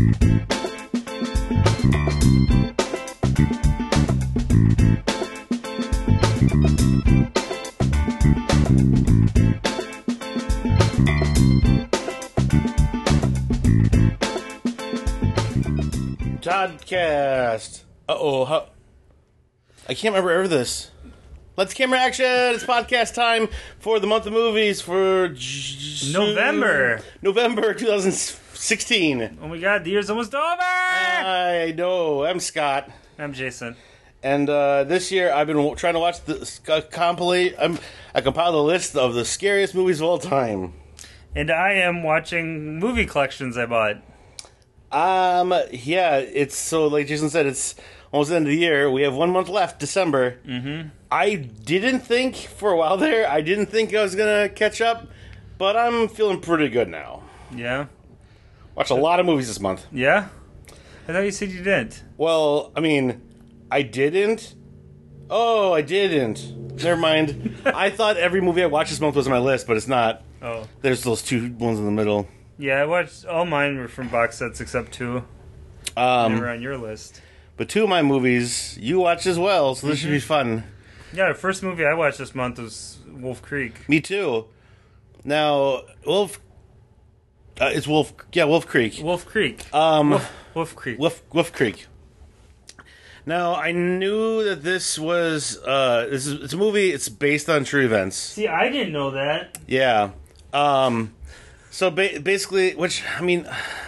Toddcast. I can't remember this. Let's camera action. It's podcast time for the month of movies for November 2016. Oh my god, the year's almost over! I know. I'm Scott. I'm Jason. And this year I've been trying to watch I compiled a list of the scariest movies of all time. And I am watching movie collections I bought. Yeah, it's so like Jason said, it's almost the end of the year. We have 1 month left, December. Mm-hmm. I didn't think for a while there, I didn't think I was gonna catch up, but I'm feeling pretty good now. Yeah? Watched a lot of movies this month. Yeah? I thought you said you didn't. Well, I mean, I didn't. Oh, I didn't. Never mind. I thought every movie I watched this month was on my list, but it's not. Oh. There's those two ones in the middle. Yeah, I watched, all mine were from box sets except two. They were on your list. But two of my movies you watched as well, so this should be fun. Yeah, the first movie I watched this month was Wolf Creek. Me too. Now, Wolf Creek. Wolf Creek. Wolf Creek. Wolf Creek. Now, I knew that this was it's a movie. It's based on true events. See, I didn't know that. Yeah. So basically, which I mean,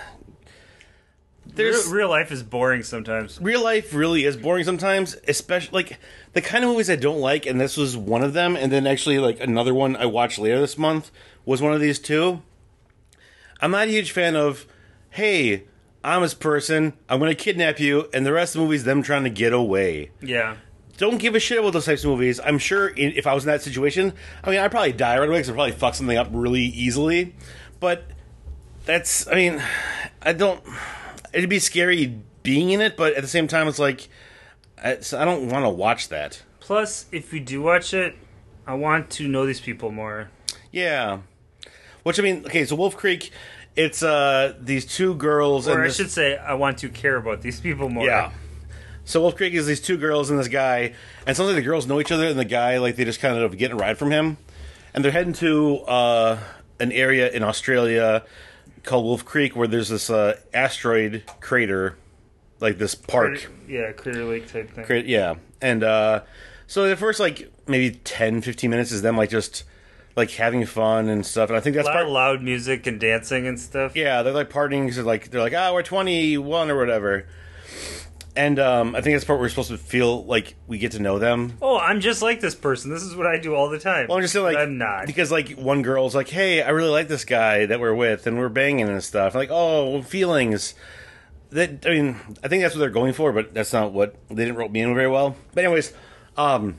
real life is boring sometimes. Real life really is boring sometimes, especially like the kind of movies I don't like, and this was one of them. And then actually, like another one I watched later this month was one of these too. I'm not a huge fan of, hey, I'm this person, I'm going to kidnap you, and the rest of the movie is them trying to get away. Yeah. Don't give a shit about those types of movies. I'm sure if I was in that situation, I mean, I'd probably die right away because I'd probably fuck something up really easily. But that's, I mean, it'd be scary being in it, but at the same time, it's like, I don't want to watch that. Plus, if we do watch it, I want to know these people more. Yeah. Which, I mean, okay, so Wolf Creek, it's these two girls. Or I should say, I want to care about these people more. Yeah. So Wolf Creek is these two girls and this guy, and sometimes the girls know each other, and the guy, like, they just kind of get a ride from him. And they're heading to an area in Australia called Wolf Creek where there's this asteroid crater, like this park. Crater Lake type thing. Yeah. And so the first, like, maybe 10, 15 minutes is them, like, just, like, having fun and stuff. And I think that's loud music and dancing and stuff. Yeah, they're, like, partying because they're like, we're 21 or whatever. And I think that's the part where we're supposed to feel like we get to know them. Oh, I'm just like this person. This is what I do all the time. Well, I'm just saying, like, I'm not. Because, like, one girl's like, hey, I really like this guy that we're with, and we're banging and stuff. Like, oh, feelings. I mean, I think that's what they're going for, but that's not what... They didn't rope me in very well. But anyways, the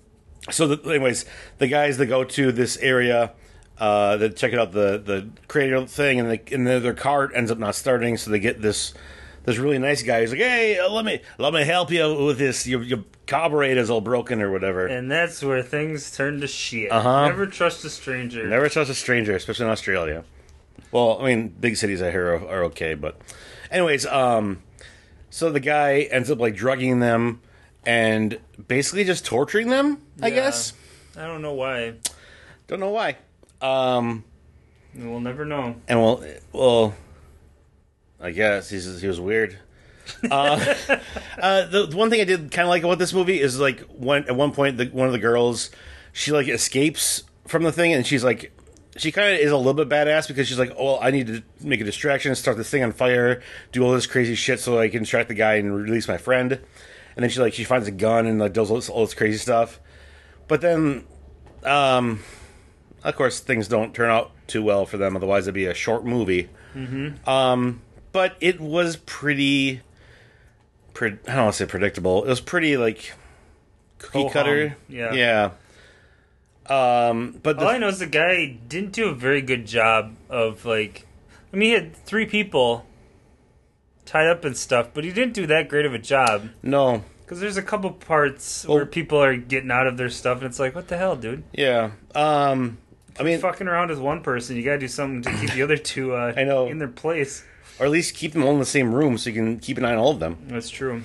guys that go to this area, that check out the crater thing, and their car ends up not starting, so they get this really nice guy who's like, hey, let me help you with this. Your carburetor's all broken or whatever. And that's where things turn to shit. Never trust a stranger. Never trust a stranger, especially in Australia. Well, I mean, big cities I hear are okay, but anyways, so the guy ends up like drugging them and basically just torturing them, I guess. I don't know why. Don't know why. We'll never know. And well, I guess he was weird. The one thing I did kind of like about this movie is like at one point one of the girls, she like escapes from the thing, and she's like, she kind of is a little bit badass because she's like, oh, I need to make a distraction, start this thing on fire, do all this crazy shit so I can distract the guy and release my friend. And then she finds a gun and like does all this crazy stuff. But then, of course, things don't turn out too well for them. Otherwise, it'd be a short movie. Mm-hmm. But it was pretty I don't want to say predictable. It was pretty, like, cookie cutter. Yeah. But all I know is the guy didn't do a very good job of, like... I mean, he had 3 people tied up and stuff, but he didn't do that great of a job. No. Because there's a couple parts where people are getting out of their stuff, and it's like, what the hell, dude? Yeah. I mean... fucking around with one person, you gotta do something to keep the other 2 I know. in their place. or at least keep them all in the same room so you can keep an eye on all of them. That's true.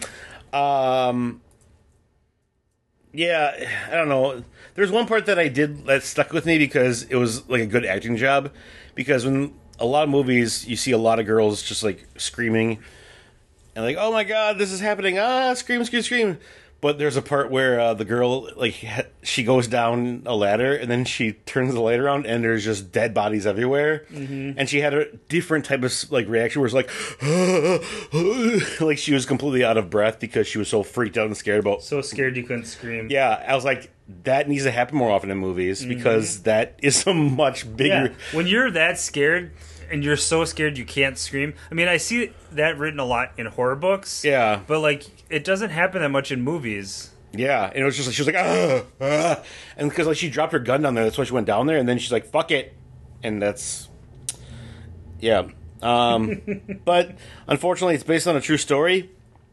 Yeah, I don't know. There's one part that stuck with me because it was like a good acting job. Because when a lot of movies, you see a lot of girls just like screaming and like, oh my god, this is happening! Ah, scream, scream, scream! But there's a part where the girl, like, she goes down a ladder and then she turns the light around and there's just dead bodies everywhere. Mm-hmm. And she had a different type of, like, reaction where it's like, like she was completely out of breath because she was so freaked out and scared about. So scared you couldn't scream. Yeah, I was like, that needs to happen more often in movies because that is a much bigger. Yeah. When you're that scared and you're so scared you can't scream. I mean, I see that written a lot in horror books. Yeah. But, like, it doesn't happen that much in movies. Yeah, and it was just like, she was like, and because like she dropped her gun down there, that's why she went down there, and then she's like, fuck it. And that's, yeah. But unfortunately, it's based on a true story,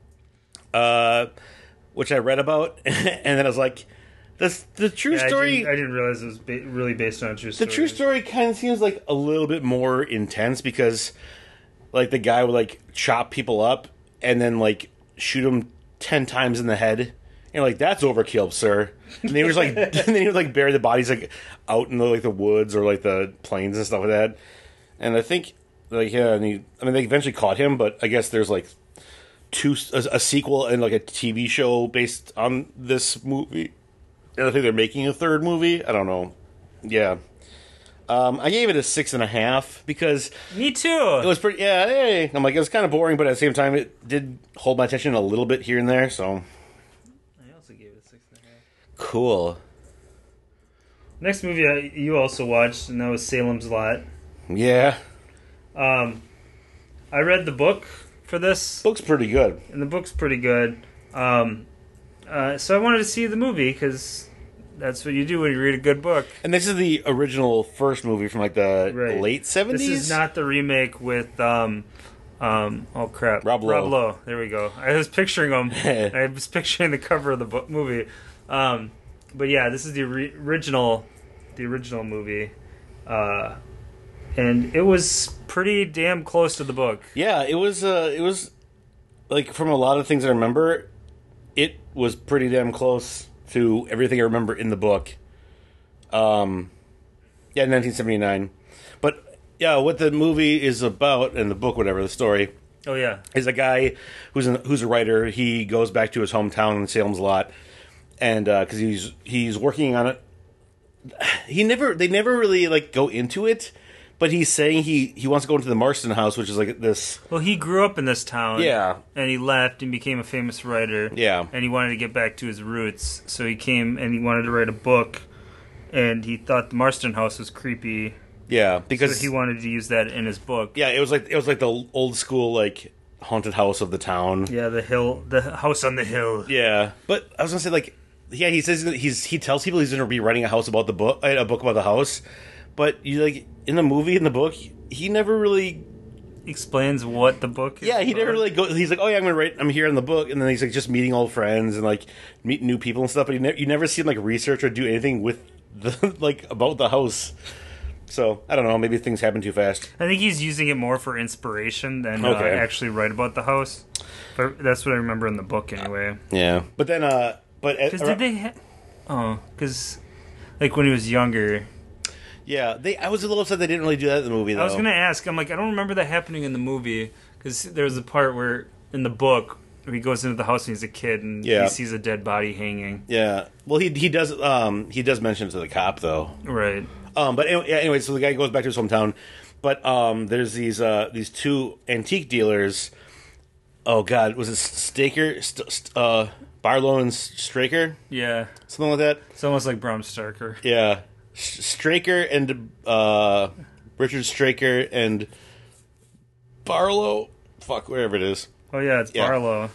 which I read about, and then I was like, the true story. I didn't realize it was really based on a true story. The true story kind of seems like a little bit more intense because, like, the guy would like chop people up and then like shoot them 10 times in the head. And like, that's overkill, sir. And then he was like, and then he would like bury the bodies like out in the like the woods or like the plains and stuff like that. And I think like yeah, they eventually caught him, but I guess there's like a sequel and like a TV show based on this movie. And I think they're making a third movie. I don't know. Yeah. I gave it a 6.5 because me too. It was pretty. Yeah, hey. I'm like, it was kind of boring, but at the same time, it did hold my attention a little bit here and there. So I also gave it a 6.5. Cool. Next movie you also watched, and that was Salem's Lot. Yeah. I read the book for this. Book's pretty good, and the book's pretty good. So I wanted to see the movie because that's what you do when you read a good book. And this is the original first movie from like the late 70s? This is not the remake with, oh crap. Rob Lowe. There we go. I was picturing him. I was picturing the cover of the movie. But yeah, this is the original movie. And it was pretty damn close to the book. Yeah, it was like from a lot of things I remember, it was pretty damn close to everything I remember in the book. Yeah, 1979. But yeah, what the movie is about, and the book, whatever, the story. Oh yeah, is a guy who's a writer. He goes back to his hometown in Salem's Lot, and because he's working on it. They never really like go into it. But he's saying he wants to go into the Marston House, which is like this. Well, he grew up in this town. Yeah. And he left and became a famous writer. Yeah. And he wanted to get back to his roots. So he came and he wanted to write a book. And he thought the Marston House was creepy. Yeah, because so he wanted to use that in his book. Yeah, it was like the old school like haunted house of the town. Yeah, the house on the hill. Yeah. But I was gonna say like yeah, he says that he tells people he's gonna be writing a book about the house. But you like in the movie, in the book, he never really explains what the book is. Yeah, he never really goes. He's like, "Oh yeah, I'm here in the book," and then he's like just meeting old friends and like meeting new people and stuff. But you never see him like research or do anything with the like about the house. So I don't know. Maybe things happen too fast. I think he's using it more for inspiration than actually write about the house. But that's what I remember in the book anyway. Yeah, but then because did they? Because like when he was younger. Yeah, I was a little upset they didn't really do that in the movie, though. I was going to ask, I'm like, I don't remember that happening in the movie, because there was a part where, in the book, where he goes into the house and he's a kid, and he sees a dead body hanging. Yeah. Well, he does mention it to the cop, though. Right. But anyway, so the guy goes back to his hometown, but there's these two antique dealers. Oh, God, was it Staker? Barlow and Straker? Yeah. Something like that? It's almost like Bram Stoker. Yeah. Straker and Richard Straker and Barlow, wherever it is. Oh yeah, it's Barlow.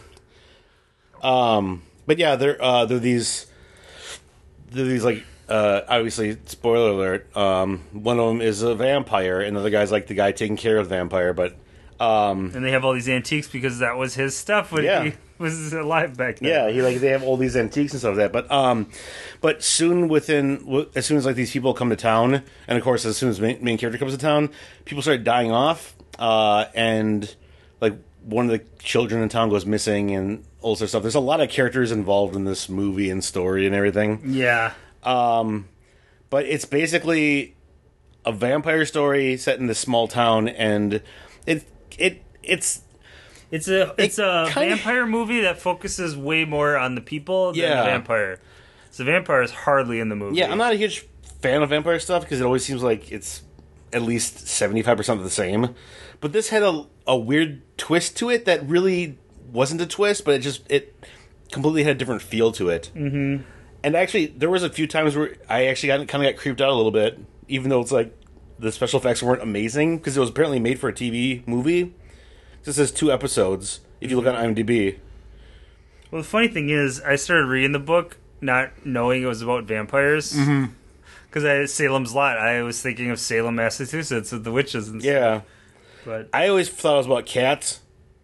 But yeah, they're these like obviously spoiler alert. One of them is a vampire, and the other guy's like the guy taking care of the vampire. But and they have all these antiques because that was his stuff when he was alive back then. Yeah, they have all these antiques and stuff like that. But soon as like these people come to town, and of course as soon as main character comes to town, people start dying off, and like one of the children in town goes missing and all sorts of stuff. There's a lot of characters involved in this movie and story and everything. Yeah. But it's basically a vampire story set in this small town, and it's It's a vampire movie that focuses way more on the people than the vampire. So the vampire is hardly in the movie. Yeah, I'm not a huge fan of vampire stuff because it always seems like it's at least 75% of the same. But this had a weird twist to it that really wasn't a twist, but it completely had a different feel to it. Mm-hmm. And actually, there was a few times where I actually kind of got creeped out a little bit, even though it's like the special effects weren't amazing because it was apparently made for a TV movie. This says 2 episodes if you look on IMDb. Well, the funny thing is, I started reading the book not knowing it was about vampires. Mm-hmm. Because I Salem's Lot, I was thinking of Salem, Massachusetts, with the witches and stuff. Yeah. But I always thought it was about cats.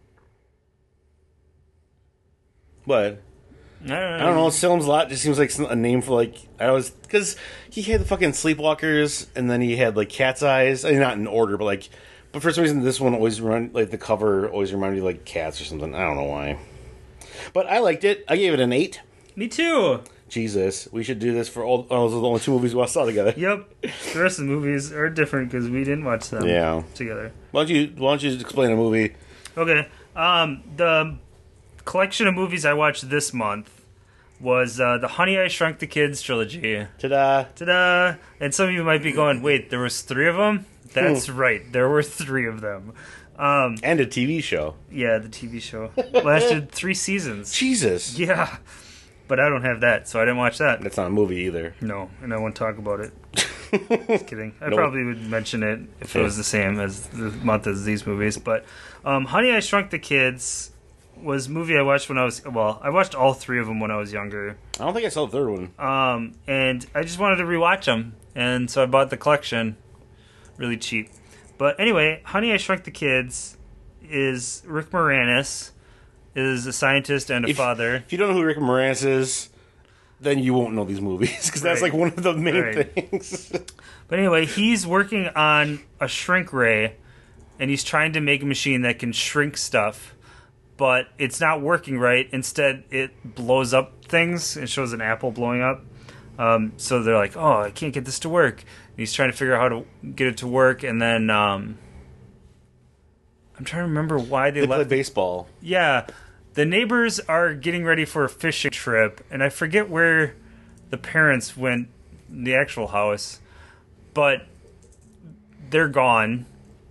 But I I don't know. Salem's Lot just seems like a name for like because he had the fucking Sleepwalkers, and then he had like Cat's Eyes. I mean, not in order, but for some reason this one always the cover always reminded me of like cats or something. I don't know why. But I liked it. I gave it an 8. Me too. Jesus, we should do this for all. Oh, those are the only 2 movies we saw together. Yep. The rest of the movies are different because we didn't watch them together. Why don't you explain a movie? Okay. The collection of movies I watched this month was the Honey, I Shrunk the Kids trilogy. Ta-da. Ta-da! And some of you might be going, wait, there was 3 of them? That's right. There were 3 of them. And a TV show. Yeah, the TV show. Lasted 3 seasons. Jesus. Yeah. But I don't have that, so I didn't watch that. That's not a movie either. No, and I won't talk about it. Just kidding. I probably would mention it if it was the same as the month as these movies. But Honey, I Shrunk the Kids was a movie I watched when I watched all 3 of them when I was younger. I don't think I saw the 3rd one. And I just wanted to rewatch them, and so I bought the collection really cheap. But anyway, Honey, I Shrunk the Kids is Rick Moranis is a scientist and a father. If you don't know who Rick Moranis is, then you won't know these movies because that's like one of the main things. But anyway, he's working on a shrink ray, and he's trying to make a machine that can shrink stuff, but it's not working right. Instead, it blows up things. It shows an apple blowing up. So they're like, "Oh, I can't get this to work." And he's trying to figure out how to get it to work, and then I'm trying to remember why they play baseball. Yeah. The neighbors are getting ready for a fishing trip, and I forget where the parents went, the actual house, but they're gone.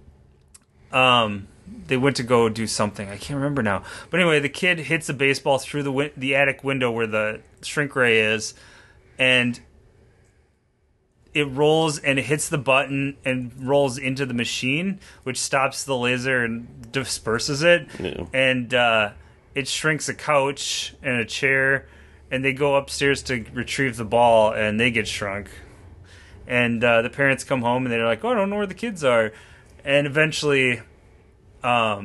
They went to go do something. I can't remember now. But anyway, the kid hits a baseball through the attic window where the shrink ray is, and it rolls and it hits the button and rolls into the machine, which stops the laser and disperses it. Yeah. And it shrinks a couch and a chair, and they go upstairs to retrieve the ball, and they get shrunk. And the parents come home, and they're like, "Oh, I don't know where the kids are." And eventually, oh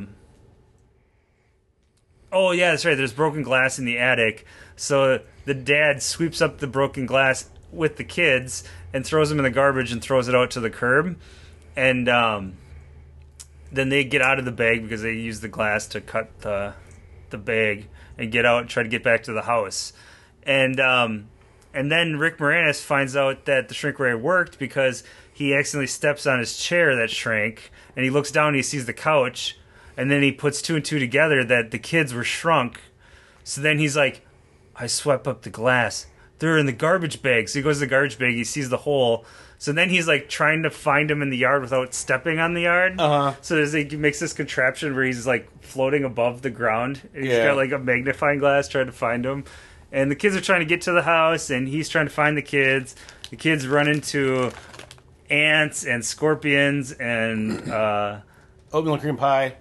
yeah, that's right. There's broken glass in the attic, so the dad sweeps up the broken glass with the kids and throws them in the garbage and throws it out to the curb. And then they get out of the bag because they use the glass to cut the bag and get out and try to get back to the house. And then Rick Moranis finds out that the shrink ray worked because he accidentally steps on his chair that shrank, and he looks down and he sees the couch, and then he puts 2 and 2 together that the kids were shrunk. So then he's like, "I swept up the glass. They're in the garbage bag." So he goes to the garbage bag, he sees the hole. So then he's like trying to find him in the yard without stepping on the yard. Uh-huh. So he makes this contraption where he's like floating above the ground. And he's got like a magnifying glass trying to find him. And the kids are trying to get to the house, and he's trying to find the kids. The kids run into ants and scorpions and Oatmeal cream pie.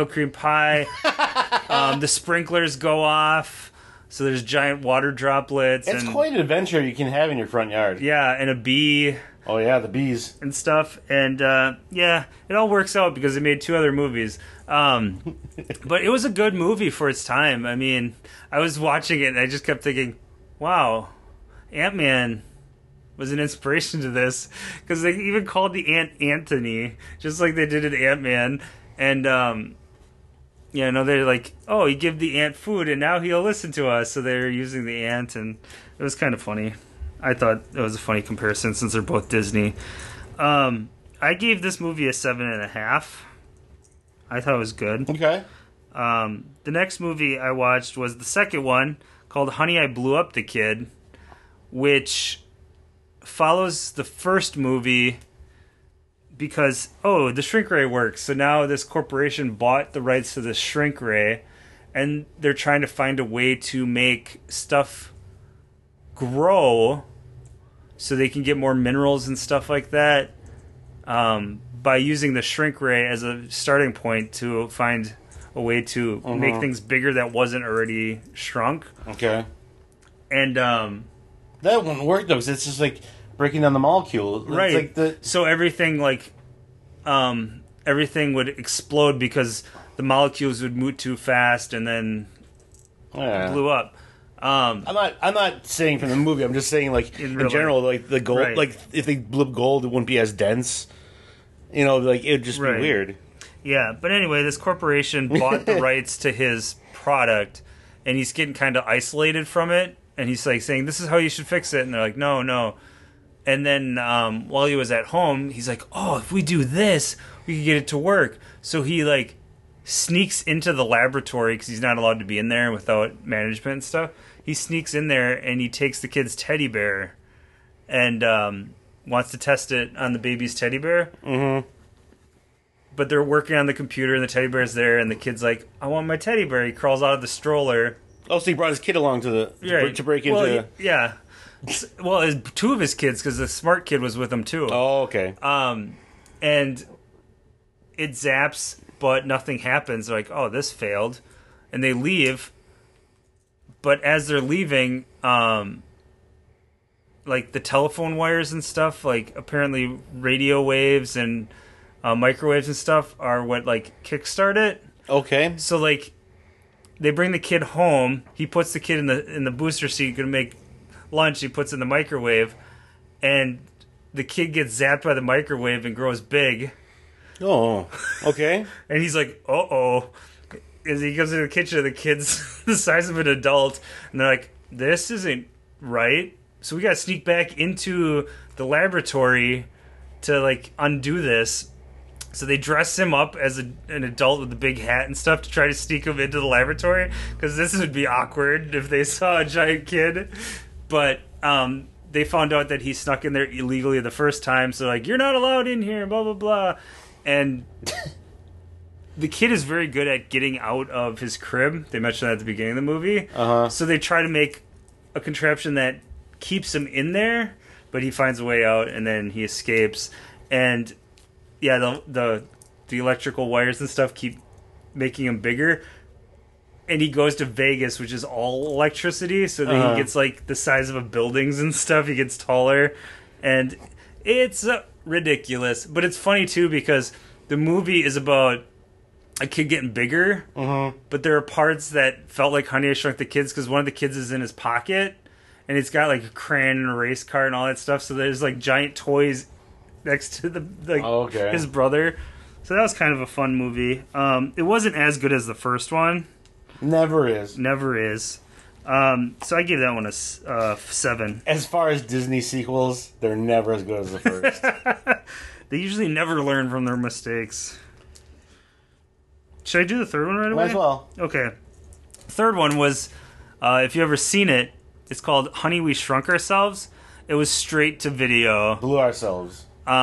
The sprinklers go off. So there's giant water droplets. It's quite an adventure you can have in your front yard. Yeah, and a bee. Oh yeah, the bees. And stuff. And yeah, it all works out because they made 2 other movies. But it was a good movie for its time. I mean, I was watching it and I just kept thinking, wow, Ant-Man was an inspiration to this, because they even called the ant Anthony, just like they did in Ant-Man. And yeah, no, they're like, oh, you give the ant food and now he'll listen to us. So they're using the ant, and it was kind of funny. I thought it was a funny comparison since they're both Disney. I gave this movie a 7.5. I thought it was good. Okay. The next movie I watched was the second one, called Honey, I Blew Up the Kid, which follows the first movie because, the shrink ray works. So now this corporation bought the rights to the shrink ray, and they're trying to find a way to make stuff grow so they can get more minerals and stuff like that, by using the shrink ray as a starting point to find a way to make things bigger that wasn't already shrunk. Okay. And that wouldn't work though, because it's just like breaking down the molecule. Right. It's like so everything everything would explode because the molecules would move too fast and then blew up. I'm not saying from the movie. I'm just saying like in general, like the gold, like if they blew up gold, it wouldn't be as dense. You know, like it would just be weird. Yeah, but anyway, this corporation bought the rights to his product, and he's getting kind of isolated from it. And he's like saying, "This is how you should fix it," and they're like, "No." And then while he was at home, he's like, "Oh, if we do this, we can get it to work." So he like sneaks into the laboratory because he's not allowed to be in there without management and stuff. He sneaks in there and he takes the kid's teddy bear and wants to test it on the baby's teddy bear. Mm-hmm. But they're working on the computer and the teddy bear's there, and the kid's like, "I want my teddy bear." He crawls out of the stroller. Oh, so he brought his kid along to break into... Well, yeah. Well, two of his kids, because the smart kid was with him too. Oh, okay. And it zaps, but nothing happens. They're like, "Oh, this failed," and they leave. But as they're leaving, like the telephone wires and stuff, like apparently radio waves and microwaves and stuff are what like kickstart it. Okay. So like they bring the kid home. He puts the kid in the booster seat, gonna make lunch. He puts it in the microwave, and the kid gets zapped by the microwave and grows big. Oh, okay. And he's like, "Uh-oh." As he goes into the kitchen, the kid's the size of an adult, and they're like, "This isn't right." So we gotta sneak back into the laboratory to like undo this. So they dress him up as an adult with a big hat and stuff to try to sneak him into the laboratory, because this would be awkward if they saw a giant kid. But they found out that he snuck in there illegally the first time, so like, "You're not allowed in here," blah, blah, blah. And the kid is very good at getting out of his crib. They mentioned that at the beginning of the movie. So they try to make a contraption that keeps him in there, but he finds a way out, and then he escapes. And yeah, the electrical wires and stuff keep making him bigger. And he goes to Vegas, which is all electricity, so then he gets like the size of a buildings and stuff. He gets taller, and it's ridiculous. But it's funny too, because the movie is about a kid getting bigger, but there are parts that felt like Honey, I Shrunk the Kids, because one of the kids is in his pocket, and it's got like a crayon and a race car and all that stuff. So there's like giant toys next to his brother. So that was kind of a fun movie. It wasn't as good as the first one. Never is. So I gave that one a 7. As far as Disney sequels, they're never as good as the first. They usually never learn from their mistakes. Should I do the third one right away? Might as well. Okay. Third one was, if you ever seen it, it's called Honey, We Shrunk Ourselves. It was straight to video. Blew ourselves.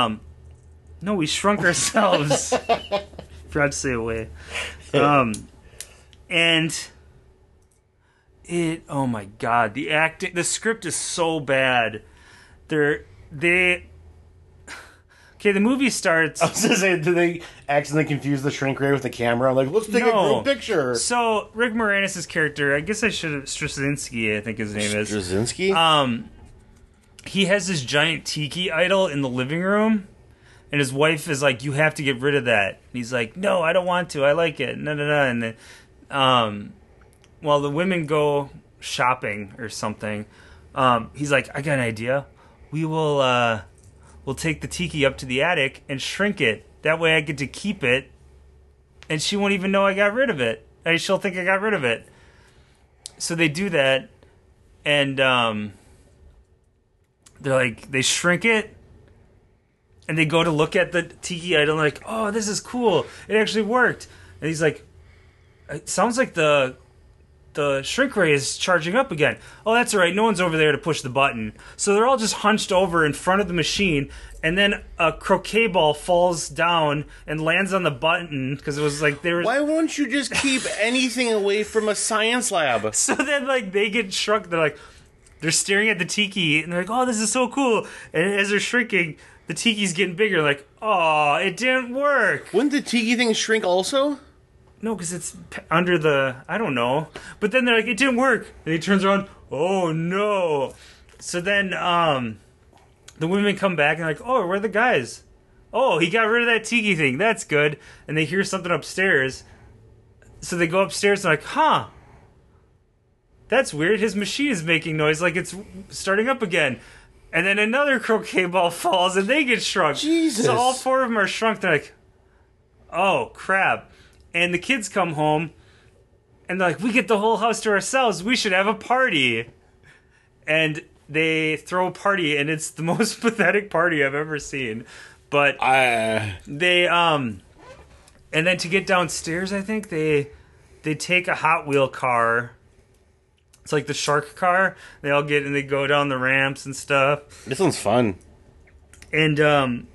No, we shrunk ourselves. Forgot to say away. And it, oh my god, the script is so bad. Okay, the movie starts. I was gonna say, did they accidentally confuse the shrink ray with the camera? I'm like, let's take a group picture. So Rick Moranis' character, I guess I should have Straczynski, I think his name is. Straczynski? He has this giant tiki idol in the living room, and his wife is like, "You have to get rid of that." And he's like, "No, I don't want to. I like it." No. And then, while the women go shopping or something, he's like, "I got an idea. we will we'll take the tiki up to the attic and shrink it. That way I get to keep it, and she won't even know I got rid of it. She'll think I got rid of it. So they do that, and they're like, they shrink it, and they go to look at the tiki item, like, oh, this is cool. It actually worked. And he's like, it sounds like the shrink ray is charging up again. Oh, that's all right. No one's over there to push the button. So they're all just hunched over in front of the machine, and then a croquet ball falls down and lands on the button because it was like they were. Why won't you just keep anything away from a science lab? So then, like, they get shrunk. They're staring at the tiki, and they're like, "Oh, this is so cool!" And as they're shrinking, the tiki's getting bigger. Like, "Oh, it didn't work." Wouldn't the tiki thing shrink also? No, because it's under the... I don't know. But then they're like, it didn't work. And he turns around, oh, no. So then the women come back and like, oh, where are the guys? Oh, he got rid of that tiki thing. That's good. And they hear something upstairs. So they go upstairs and like, huh. That's weird. His machine is making noise like it's starting up again. And then another croquet ball falls and they get shrunk. Jesus. So all four of them are shrunk. They're like, oh, crap. And the kids come home, and they're like, we get the whole house to ourselves. We should have a party. And they throw a party, and it's the most pathetic party I've ever seen. But they, and then to get downstairs, I think, they take a Hot Wheel car. It's like the shark car. They all get, and they go down the ramps and stuff. This one's fun. And,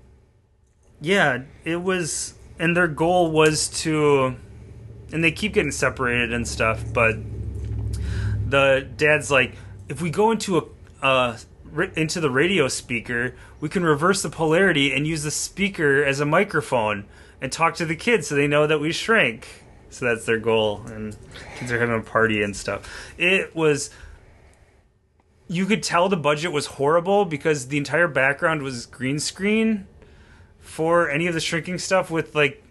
yeah, it was... And their goal was to, and they keep getting separated and stuff, but the dad's like, if we go into into the radio speaker, we can reverse the polarity and use the speaker as a microphone and talk to the kids so they know that we shrank. So that's their goal, and kids are having a party and stuff. It was, you could tell the budget was horrible because the entire background was green screen for any of the shrinking stuff, with like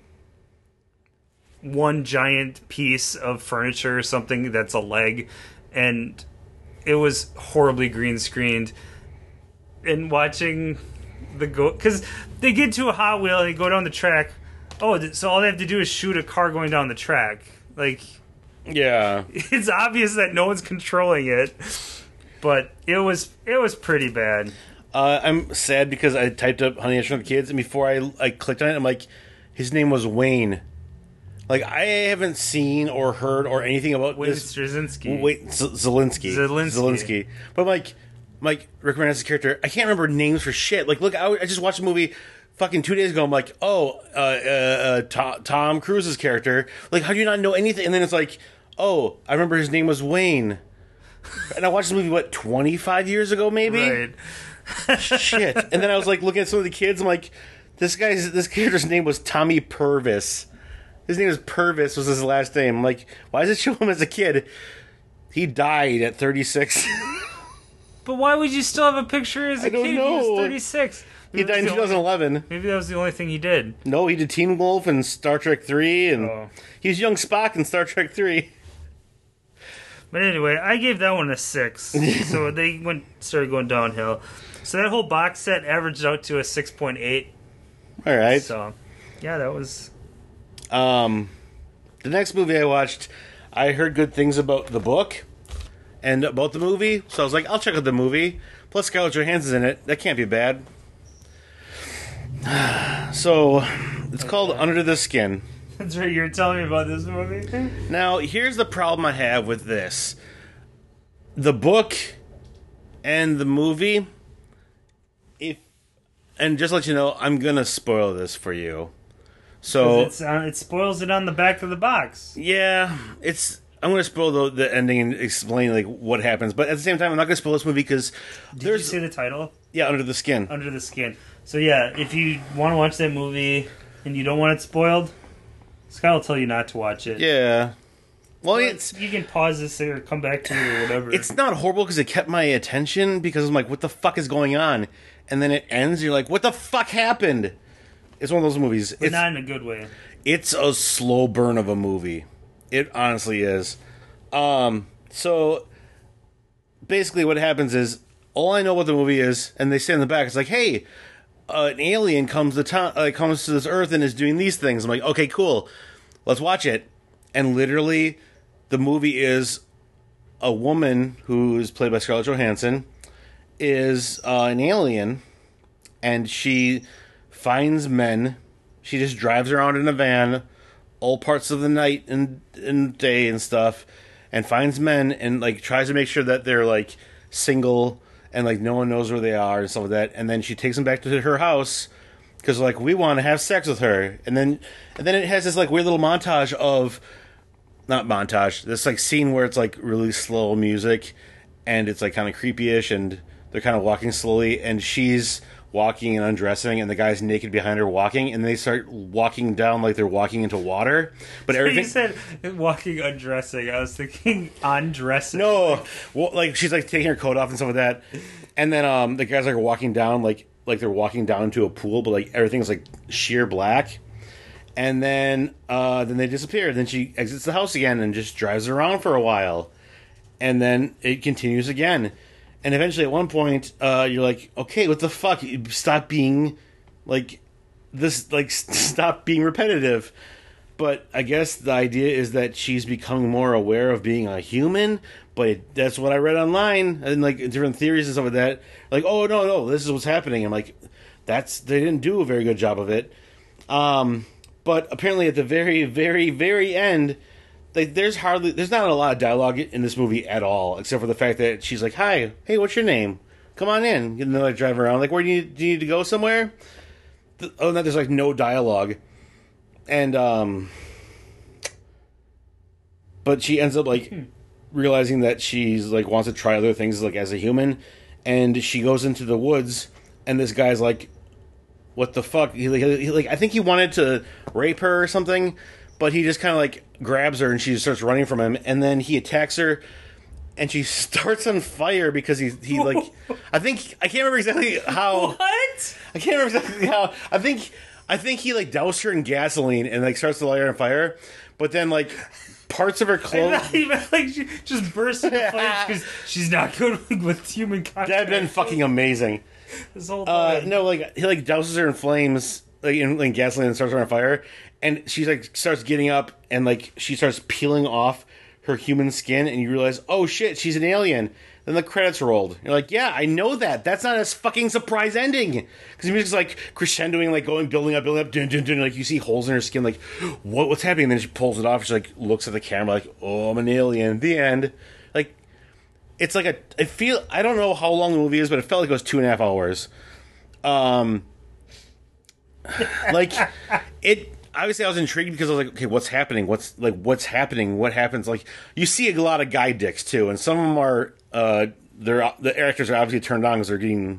one giant piece of furniture or something that's a leg, and it was horribly green screened. And watching the because they get to a Hot Wheel and they go down the track. Oh, so all they have to do is shoot a car going down the track. Like, yeah, it's obvious that no one's controlling it, but it was pretty bad. I'm sad because I typed up Honey, I Shrunk the Kids, and before I clicked on it, I'm like, his name was Wayne. Like, I haven't seen or heard or anything about Wayne this. Straczynski. Zelensky. But Rick Moranis' character, I can't remember names for shit. Like, look, I just watched a movie fucking 2 days ago. I'm like, Tom Cruise's character. Like, how do you not know anything? And then it's like, oh, I remember his name was Wayne. And I watched the movie, 25 years ago, maybe? Right. Shit. And then I was like looking at some of the kids. I'm like, this character's name was Tommy Purvis. His name was Purvis, was his last name. I'm like, why does it show him as a kid? He died at 36. But why would you still have a picture as a kid? Don't know. He was 36. He died in 2011. Maybe that was the only thing he did. No, he did Teen Wolf and Star Trek 3, and he was young Spock in Star Trek 3. But anyway, I gave that one a 6. So they started going downhill. So that whole box set averaged out to a 6.8. All right. So, yeah, that was... The next movie I watched, I heard good things about the book and about the movie, so I was like, I'll check out the movie. Plus Scarlett Johansson's in it. That can't be bad. So, it's called Under the Skin. That's right, you were telling me about this movie. Now, here's the problem I have with this. The book and the movie, and just to let you know, I'm going to spoil this for you. So it spoils it on the back of the box. Yeah, I'm going to spoil the ending and explain like what happens, but at the same time, I'm not going to spoil this movie because Did you see the title? Yeah, Under the Skin. Under the Skin. So yeah, if you want to watch that movie and you don't want it spoiled, Scott will tell you not to watch it. Yeah. Well, you can pause this or come back to it or whatever. It's not horrible because it kept my attention because I'm like, what the fuck is going on? And then it ends. And you're like, what the fuck happened? It's one of those movies. But not in a good way. It's a slow burn of a movie. It honestly is. So basically what happens is All I know what the movie is, and they say in the back, it's like, hey, an alien comes to this Earth and is doing these things. I'm like, okay, cool, let's watch it. And literally, the movie is a woman who is played by Scarlett Johansson is an alien, and she finds men. She just drives around in a van all parts of the night and day and stuff, and finds men and like tries to make sure that they're like single and like no one knows where they are and stuff like that. And then she takes them back to her house because like we want to have sex with her. And then it has this like weird little montage of not montage, this like scene where it's like really slow music and it's like kind of creepy-ish and they're kind of walking slowly and she's walking and undressing and the guy's naked behind her walking and they start walking down like they're walking into water. But everything You said walking undressing. I was thinking undressing. No, well, like she's like taking her coat off and stuff like that, and then the guys like are walking down like they're walking down into a pool, but like everything's like sheer black, and then they disappear. Then she exits the house again and just drives around for a while, and then it continues again, and eventually at one point you're like, okay, what the fuck? Stop being like this, like stop being repetitive. But I guess the idea is that she's becoming more aware of being a human. But that's what I read online and like different theories and stuff like that. Like, oh no, this is what's happening. I'm like, they didn't do a very good job of it. But apparently at the very, very, very end, like there's not a lot of dialogue in this movie at all, except for the fact that she's like, "Hi, hey, what's your name? Come on in." And then like drive around. Like, where do you need to go somewhere? Oh, no, there's like no dialogue. And but she ends up like realizing that she's like wants to try other things like as a human, and she goes into the woods, and this guy's like, "What the fuck?" He like I think he wanted to rape her or something, but he just kind of like grabs her and she starts running from him, and then he attacks her, and she starts on fire because he like I can't remember exactly how. What? I can't remember exactly how. I think he like doused her in gasoline and like starts to light her on fire, but then like parts of her clothes. Like she just bursts into flames because she's not good with human contact. That'd been fucking amazing. This whole time. No, like he like douses her in flames, like in gasoline, and starts her on fire, and she like starts getting up and like she starts peeling off her human skin, and you realize, oh shit, she's an alien. Then the credits rolled. You're like, yeah, I know that. That's not a fucking surprise ending. Because the music's like crescendoing, like building up, dun, dun, dun, like you see holes in her skin, like, what's happening? And then she pulls it off. She like looks at the camera, like, oh, I'm an alien. The end. Like, it's like I don't know how long the movie is, but it felt like it was 2.5 hours. Like, obviously I was intrigued because I was like, okay, what's happening? What's happening? What happens? Like, you see a lot of guy dicks too, and some of them are, the actors are obviously turned on because they're getting,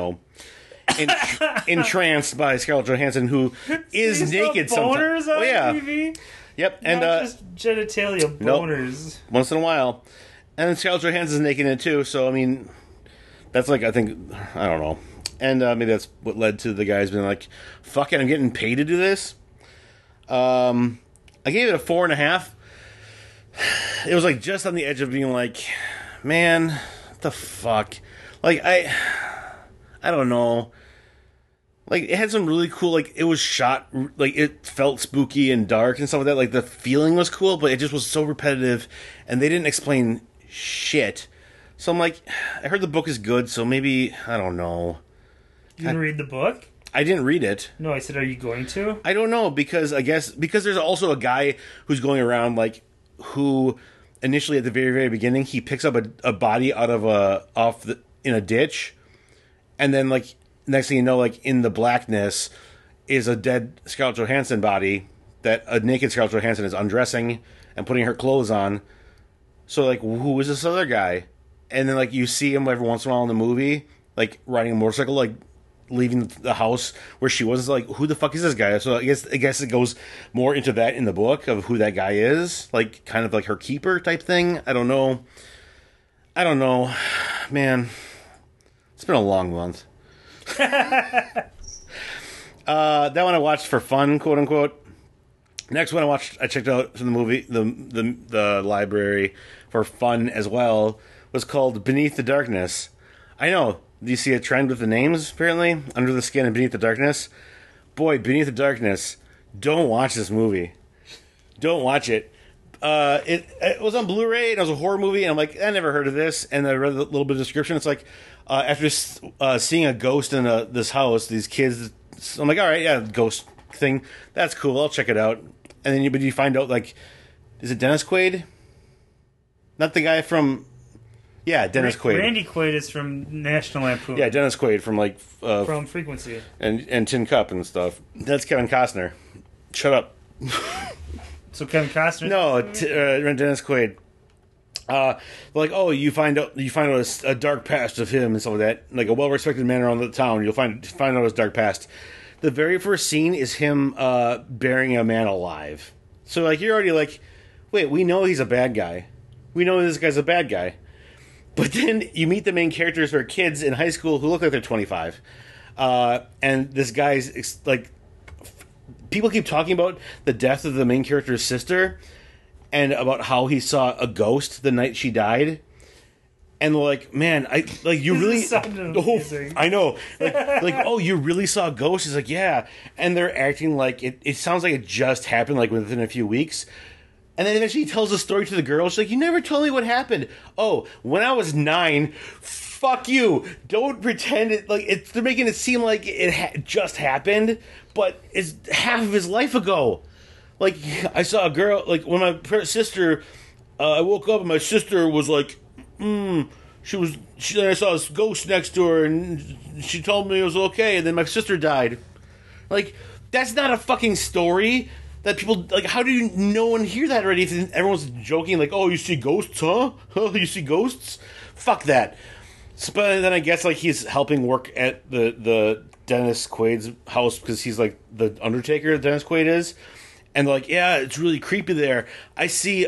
entranced by Scarlett Johansson, who is naked sometimes. Boners on TV? Yep, and not just genitalia boners. Nope. Once in a while, and then Scarlett Johansson's naked in it too. So I mean, that's like I don't know, and maybe that's what led to the guys being like, "Fuck it, I'm getting paid to do this." I gave it a 4.5. It was like just on the edge of being like, man, what the fuck? Like I don't know. Like it had some really cool, like it was shot, like it felt spooky and dark and stuff like that. Like the feeling was cool, but it just was so repetitive, and they didn't explain shit. So I'm like, I heard the book is good, so maybe I don't know. You didn't read the book? I didn't read it. No, I said, are you going to? I don't know, because I guess there's also a guy who's going around, like, who initially at the very, very beginning, he picks up a body out of in a ditch, and then, like, next thing you know, like, in the blackness is a dead Scarlett Johansson body that a naked Scarlett Johansson is undressing and putting her clothes on. So, like, who is this other guy? And then, like, you see him every once in a while in the movie, like, riding a motorcycle, like, leaving the house where she was. Like, who the fuck is this guy? So I guess it goes more into that in the book of who that guy is, like kind of like her keeper type thing. I don't know, man. It's been a long month. That one I watched for fun, quote unquote. Next one I checked out from the movie, the library for fun as well, was called Beneath the Darkness. I know. Do you see a trend with the names, apparently? Under the Skin and Beneath the Darkness? Boy, Beneath the Darkness. Don't watch this movie. Don't watch it. It was on Blu-ray, and it was a horror movie, and I'm like, I never heard of this. And I read a little bit of description. It's like, after seeing a ghost in this house, these kids, I'm like, all right, yeah, ghost thing. That's cool. I'll check it out. And then you find out, like, is it Dennis Quaid? Not the guy from... Yeah, Dennis Quaid. Randy Quaid is from National Lampoon. Yeah, Dennis Quaid from like from Frequency and Tin Cup and stuff. That's Kevin Costner. Shut up. So Kevin Costner? No, Dennis Quaid. Like, oh, you find out a dark past of him and stuff like that. Like a well-respected man around the town, you'll find out his dark past. The very first scene is him burying a man alive. So like you're already like, wait, we know he's a bad guy. We know this guy's a bad guy. But then you meet the main characters who are kids in high school who look like they're 25. And this guy's, like... People keep talking about the death of the main character's sister and about how he saw a ghost the night she died. And they're like, man, you really... I know. Oh, you really saw a ghost? He's like, yeah. And they're acting like... It sounds like it just happened, like, within a few weeks. And then eventually he tells the story to the girl. She's like, you never told me what happened. Oh, when I was 9, fuck you. Don't pretend it like they're making it seem like it just happened, but it's half of his life ago. Like, I saw a girl, like, when my sister, I woke up and my sister was like, then I saw this ghost next to her and she told me it was okay, and then my sister died. Like, that's not a fucking story. That people, like, how do no one hear that already? Everyone's joking, like, oh, you see ghosts, huh? You see ghosts? Fuck that. So, but then I guess, like, he's helping work at the Dennis Quaid's house because he's, like, the Undertaker that Dennis Quaid is. And they're like, yeah, it's really creepy there. I see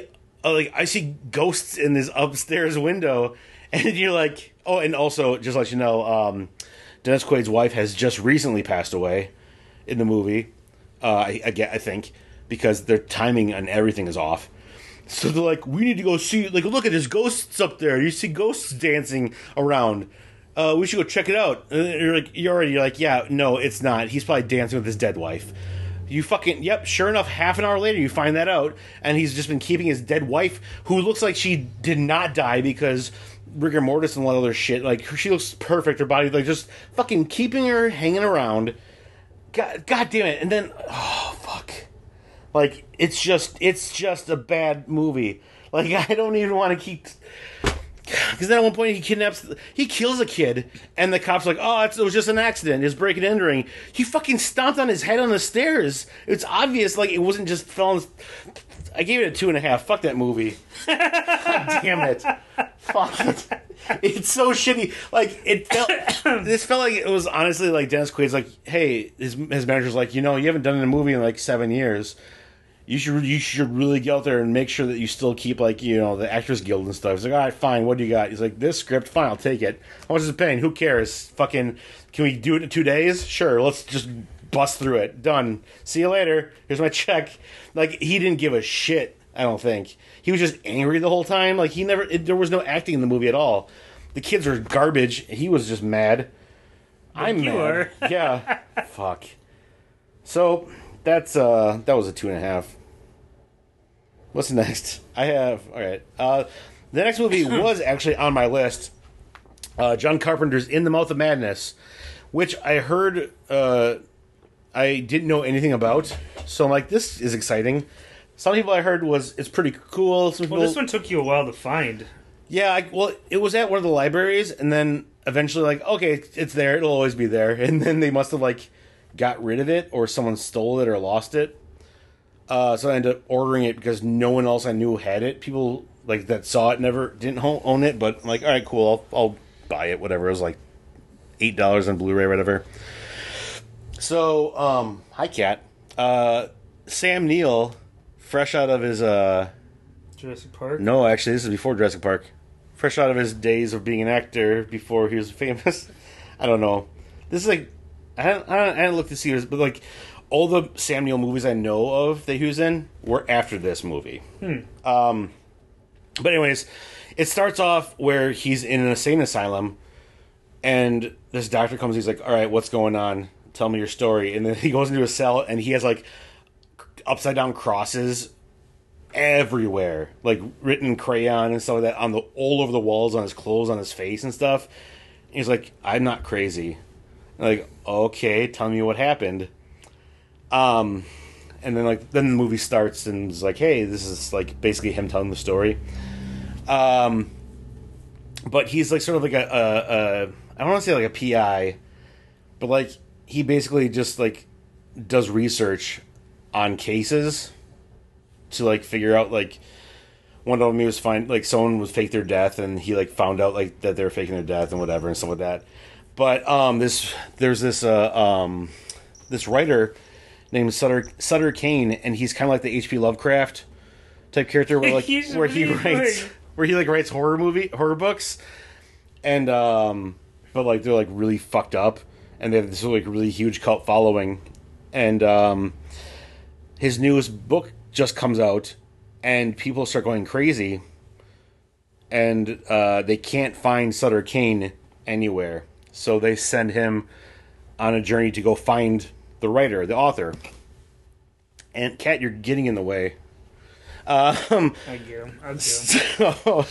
ghosts in this upstairs window. And you're like, oh, and also, just to let you know, Dennis Quaid's wife has just recently passed away in the movie. I think, because their timing and everything is off. So they're like, we need to go see, like, look at there's ghosts up there. You see ghosts dancing around. We should go check it out. And you're like, yeah, no, it's not. He's probably dancing with his dead wife. Yep, sure enough, half an hour later you find that out, and he's just been keeping his dead wife, who looks like she did not die because rigor mortis and a lot of other shit. Like, she looks perfect, her body, like, just fucking keeping her hanging around. God damn it. And then, oh, fuck. Like, it's just a bad movie. Like, I don't even want to keep... Because then at one point he kills a kid, and the cop's like, oh, it was just an accident. It was breaking and entering. He fucking stomped on his head on the stairs. It's obvious, like, it wasn't just I gave it a 2.5. Fuck that movie. God damn it. Fuck it. It's so shitty. Like, this felt like it was honestly like Dennis Quaid's like, hey, his manager's like, you haven't done a movie in like 7 years. You should really get out there and make sure that you still keep, like, the Actors Guild and stuff. He's like, all right, fine, what do you got? He's like, this script, fine, I'll take it. How much is it paying? Who cares? Fucking, can we do it in 2 days? Sure, let's just bust through it. Done. See you later. Here's my check. Like, he didn't give a shit, I don't think. He was just angry the whole time. Like, there was no acting in the movie at all. The kids were garbage. He was just mad. I'm mad. Yeah. Fuck. So, that was a 2.5. What's next? Alright. The next movie was actually on my list. John Carpenter's In the Mouth of Madness, which I heard, I didn't know anything about. So I'm like, this is exciting. Some people I heard it's pretty cool. This one took you a while to find. Yeah, it was at one of the libraries, and then eventually, like, okay, it's there, it'll always be there. And then they must have, like, got rid of it, or someone stole it or lost it. So I ended up ordering it because no one else I knew had it. People, like, that saw it didn't own it, but I'm like, all right, cool, I'll buy it, whatever. It was like $8 on Blu-ray, whatever. So, hi, Kat. Sam Neill, fresh out of his, Jurassic Park? No, actually, this is before Jurassic Park. Fresh out of his days of being an actor before he was famous. I don't know. This is like, I didn't look to see this, but like, all the Sam Neill movies I know of that he was in were after this movie. But anyways, it starts off where he's in an insane asylum, And this doctor comes, he's like, all right, what's going on? Tell me your story. And then he goes into a cell, and he has, like, upside-down crosses everywhere. Like, written in crayon and stuff like that all over the walls, on his clothes, on his face and stuff. And he's like, I'm not crazy. I'm like, okay, tell me what happened. And then, like, then the movie starts, and it's like, hey, this is, like, basically him telling the story. But he's, like, sort of like I don't want to say, like, a PI, but, like, he basically just, like, does research on cases to, like, figure out, like, one of them he was like, someone was fake their death, and he, like, found out, like, that they were faking their death and whatever and stuff like that. But there's this writer named Sutter Kane, and he's kind of like the H.P. Lovecraft type character, where, like, where he writes horror books, and but, like, they're, like, really fucked up, and they have this, like, really huge cult following, and his newest book just comes out, and people start going crazy, and they can't find Sutter Kane anywhere, so they send him on a journey to go find the writer, the author. And Kat, you're getting in the way. I get him. So,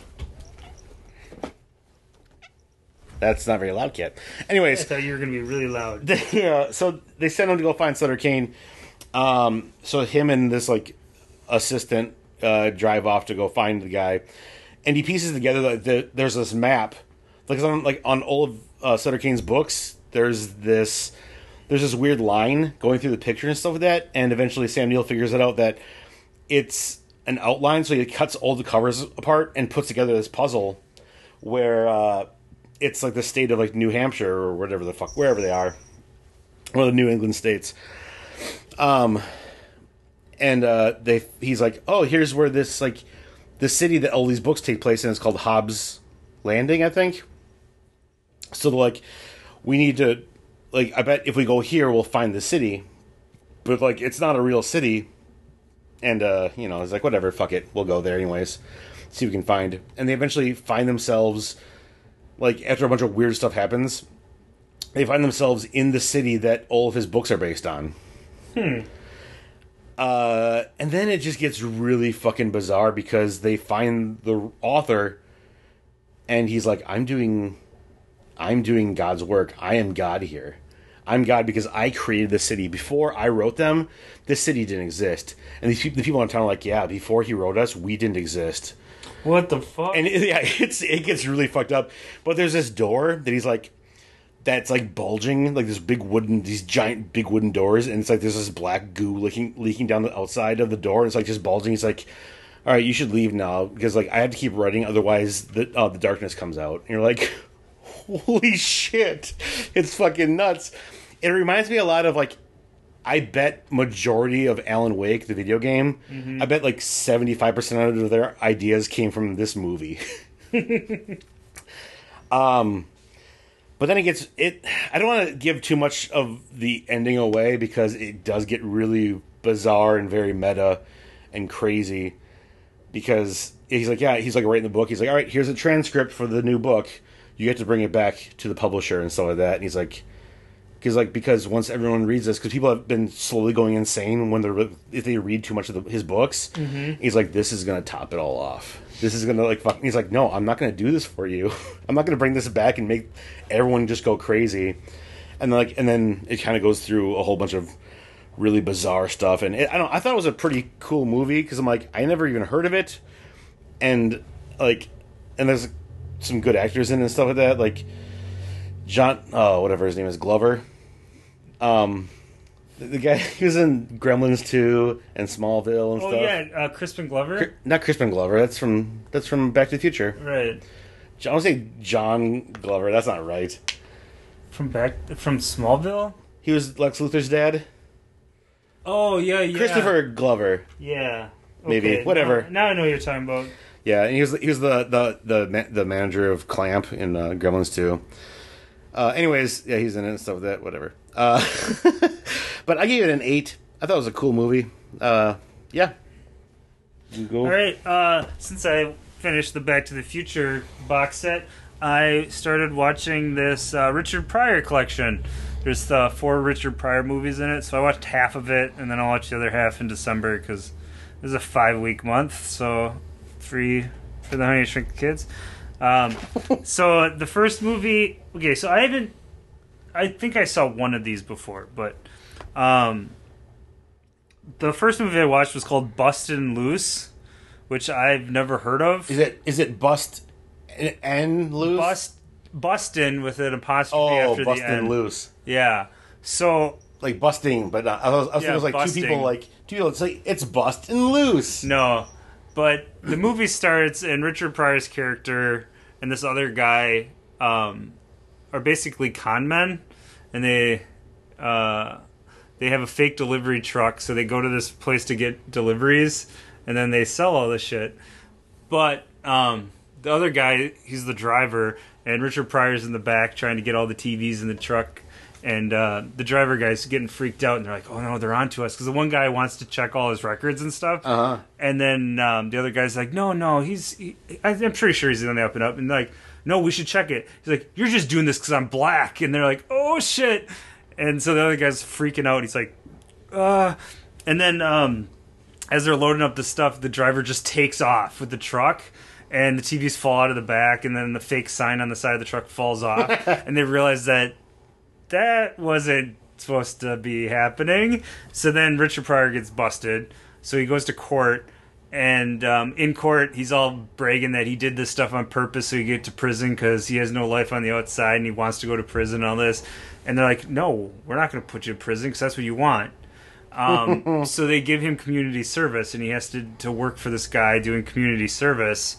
that's not very loud, Kat. Anyways, I thought you were going to be really loud. So they send him to go find Sutter Kane. So him and this, like, assistant drive off to go find the guy, and he pieces together that there's this map, like on all of Sutter Kane's books. There's this weird line going through the picture and stuff like that, and eventually Sam Neill figures it out that it's an outline, so he cuts all the covers apart and puts together this puzzle where it's like the state of, like, New Hampshire or whatever the fuck, wherever they are, one of the New England states. And he's like, oh, here's where this, like, the city that all these books take place in is called Hobbs Landing, I think. So they're like, we need to, like, I bet if we go here, we'll find the city. But, like, it's not a real city. And, it's like, whatever, fuck it. We'll go there anyways. See what we can find. And they eventually find themselves, like, after a bunch of weird stuff happens, they find themselves in the city that all of his books are based on. And then it just gets really fucking bizarre because they find the author, and he's like, I'm doing God's work. I am God here. I'm God because I created the city. Before I wrote them, this city didn't exist. And the people in town are like, yeah, before he wrote us, we didn't exist. What the fuck? And it gets really fucked up. But there's this door that he's like, that's, like, bulging, like these giant big wooden doors, and it's like there's this black goo leaking down the outside of the door, and it's like just bulging. He's like, all right, you should leave now, because, like, I have to keep writing, otherwise the darkness comes out. And you're like, holy shit, it's fucking nuts. It reminds me a lot of, like, I bet majority of Alan Wake, the video game, I bet, like, 75% of their ideas came from this movie. But then I don't want to give too much of the ending away because it does get really bizarre and very meta and crazy. Because he's like writing the book. He's like, all right, here's a transcript for the new book. You have to bring it back to the publisher and stuff like that. And he's like, because once everyone reads this, because people have been slowly going insane if they read too much of his books. He's like, this is going to top it all off. This is going to, like, fuck. He's like, no, I'm not going to do this for you. I'm not going to bring this back and make everyone just go crazy. And then it kind of goes through a whole bunch of really bizarre stuff. And I thought it was a pretty cool movie because I'm like, I never even heard of it. And, like, and there's some good actors in it and stuff like that. Like, whatever his name is, Glover. The guy he was in Gremlins 2 and Smallville and stuff. Oh yeah, Crispin Glover. Not Crispin Glover. That's from Back to the Future. Right. I want to say John Glover. That's not right. From Smallville. He was Lex Luthor's dad. Oh yeah. Christopher Glover. Yeah. Okay. Maybe whatever. Now I know what you're talking about. Yeah, and he was the manager of Clamp in Gremlins 2. Anyways, yeah, he's in it and stuff like that. Whatever. But I gave it an 8. I thought it was a cool movie. Yeah. You can go. All right. Since I finished the Back to the Future box set, I started watching this Richard Pryor collection. There's 4 Richard Pryor movies in it, so I watched half of it, and then I'll watch the other half in December, because this is a 5-week month, so 3 for the Honey I Shrunk the Kids. So the first movie... Okay, so I think I saw one of these before, but... the first movie I watched was called Busted and Loose, which I've never heard of. Is it Bust and Loose? Bustin' with an apostrophe after the Bustin' end. Loose. Yeah. So... Like busting, but I was thinking it was like busting. two people. It's like it's Bustin' Loose. No. But the movie starts, and Richard Pryor's character and this other guy are basically con men, and they have a fake delivery truck, so they go to this place to get deliveries, and then they sell all this shit. But the other guy, he's the driver, and Richard Pryor's in the back trying to get all the TVs in the truck, and the driver guy's getting freaked out, and they're like, oh no, they're on to us, because the one guy wants to check all his records and stuff, and then the other guy's like, no, I'm pretty sure he's on the up and up, and they're like, no, we should check it. He's like, you're just doing this because I'm black, and they're like, oh shit. And so the other guy's freaking out. He's like, and then as they're loading up the stuff, the driver just takes off with the truck, and the TVs fall out of the back, and then the fake sign on the side of the truck falls off, and they realize that wasn't supposed to be happening. So then Richard Pryor gets busted. So he goes to court, and in court, he's all bragging that he did this stuff on purpose so he get to prison because he has no life on the outside, and he wants to go to prison and all this. And they're like, no, we're not going to put you in prison because that's what you want. So they give him community service, and he has to work for this guy doing community service.